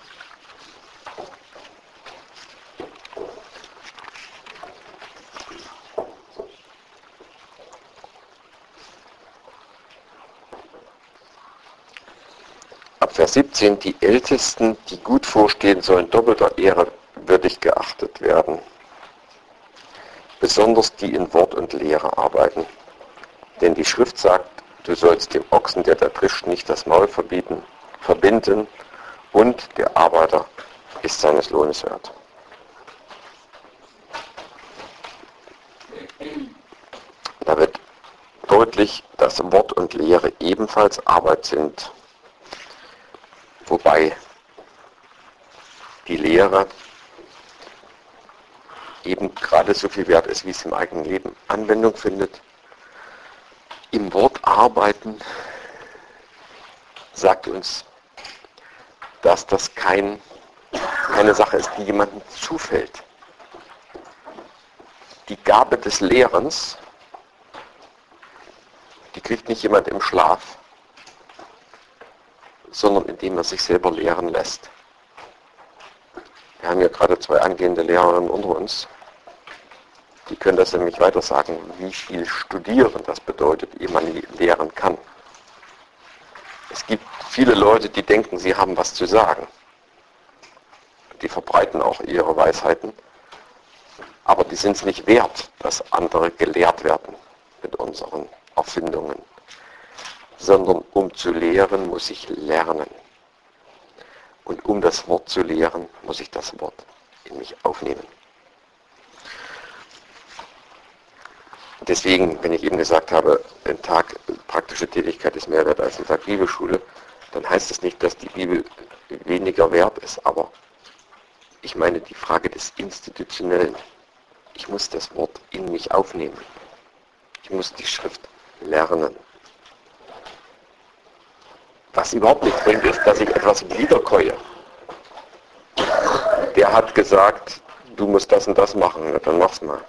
Ab Vers 17, die Ältesten, die gut vorstehen, sollen doppelter Ehre würdig geachtet werden. Besonders die in Wort und Lehre arbeiten. Denn die Schrift sagt, du sollst dem Ochsen, der da drischt, nicht das Maul verbinden und der Arbeiter ist seines Lohnes wert. Da wird deutlich, dass Wort und Lehre ebenfalls Arbeit sind, wobei die Lehre eben gerade so viel wert ist, wie es im eigenen Leben Anwendung findet. Im Wort arbeiten sagt uns, dass das keine Sache ist, die jemandem zufällt. Die Gabe des Lehrens, die kriegt nicht jemand im Schlaf, sondern indem er sich selber lehren lässt. Wir haben ja gerade 2 angehende Lehrerinnen unter uns. Die können das nämlich weiter sagen, wie viel Studieren das bedeutet, ehe man lehren kann. Es gibt viele Leute, die denken, sie haben was zu sagen. Die verbreiten auch ihre Weisheiten. Aber die sind es nicht wert, dass andere gelehrt werden mit unseren Erfindungen. Sondern um zu lehren, muss ich lernen. Und um das Wort zu lehren, muss ich das Wort in mich aufnehmen. Deswegen, wenn ich eben gesagt habe, ein Tag praktische Tätigkeit ist mehr wert als ein Tag Bibelschule, dann heißt es nicht, dass die Bibel weniger wert ist, aber Ich meine die Frage des Institutionellen. Ich muss das Wort in mich aufnehmen. Ich muss die Schrift lernen. Was überhaupt nicht bringt, ist, dass ich etwas wiederkäue. Der hat gesagt, du musst das und das machen, ja, dann mach's mal.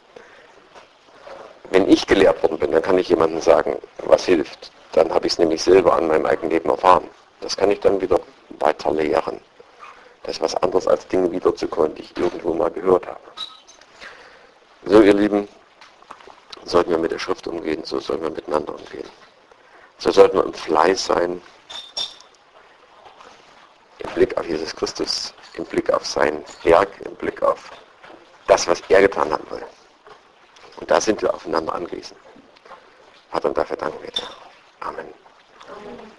Wenn ich gelehrt worden bin, dann kann ich jemandem sagen, was hilft. Dann habe ich es nämlich selber an meinem eigenen Leben erfahren. Das kann ich dann wieder weiter lehren. Das ist was anderes als Dinge wiederzukäuen, die ich irgendwo mal gehört habe. So, ihr Lieben, sollten wir mit der Schrift umgehen, so sollten wir miteinander umgehen. So sollten wir im Fleiß sein, im Blick auf Jesus Christus, im Blick auf sein Werk, im Blick auf das, was er getan haben will. Und da sind wir aufeinander angewiesen. Vater, und dafür danken wir dir. Amen. Amen.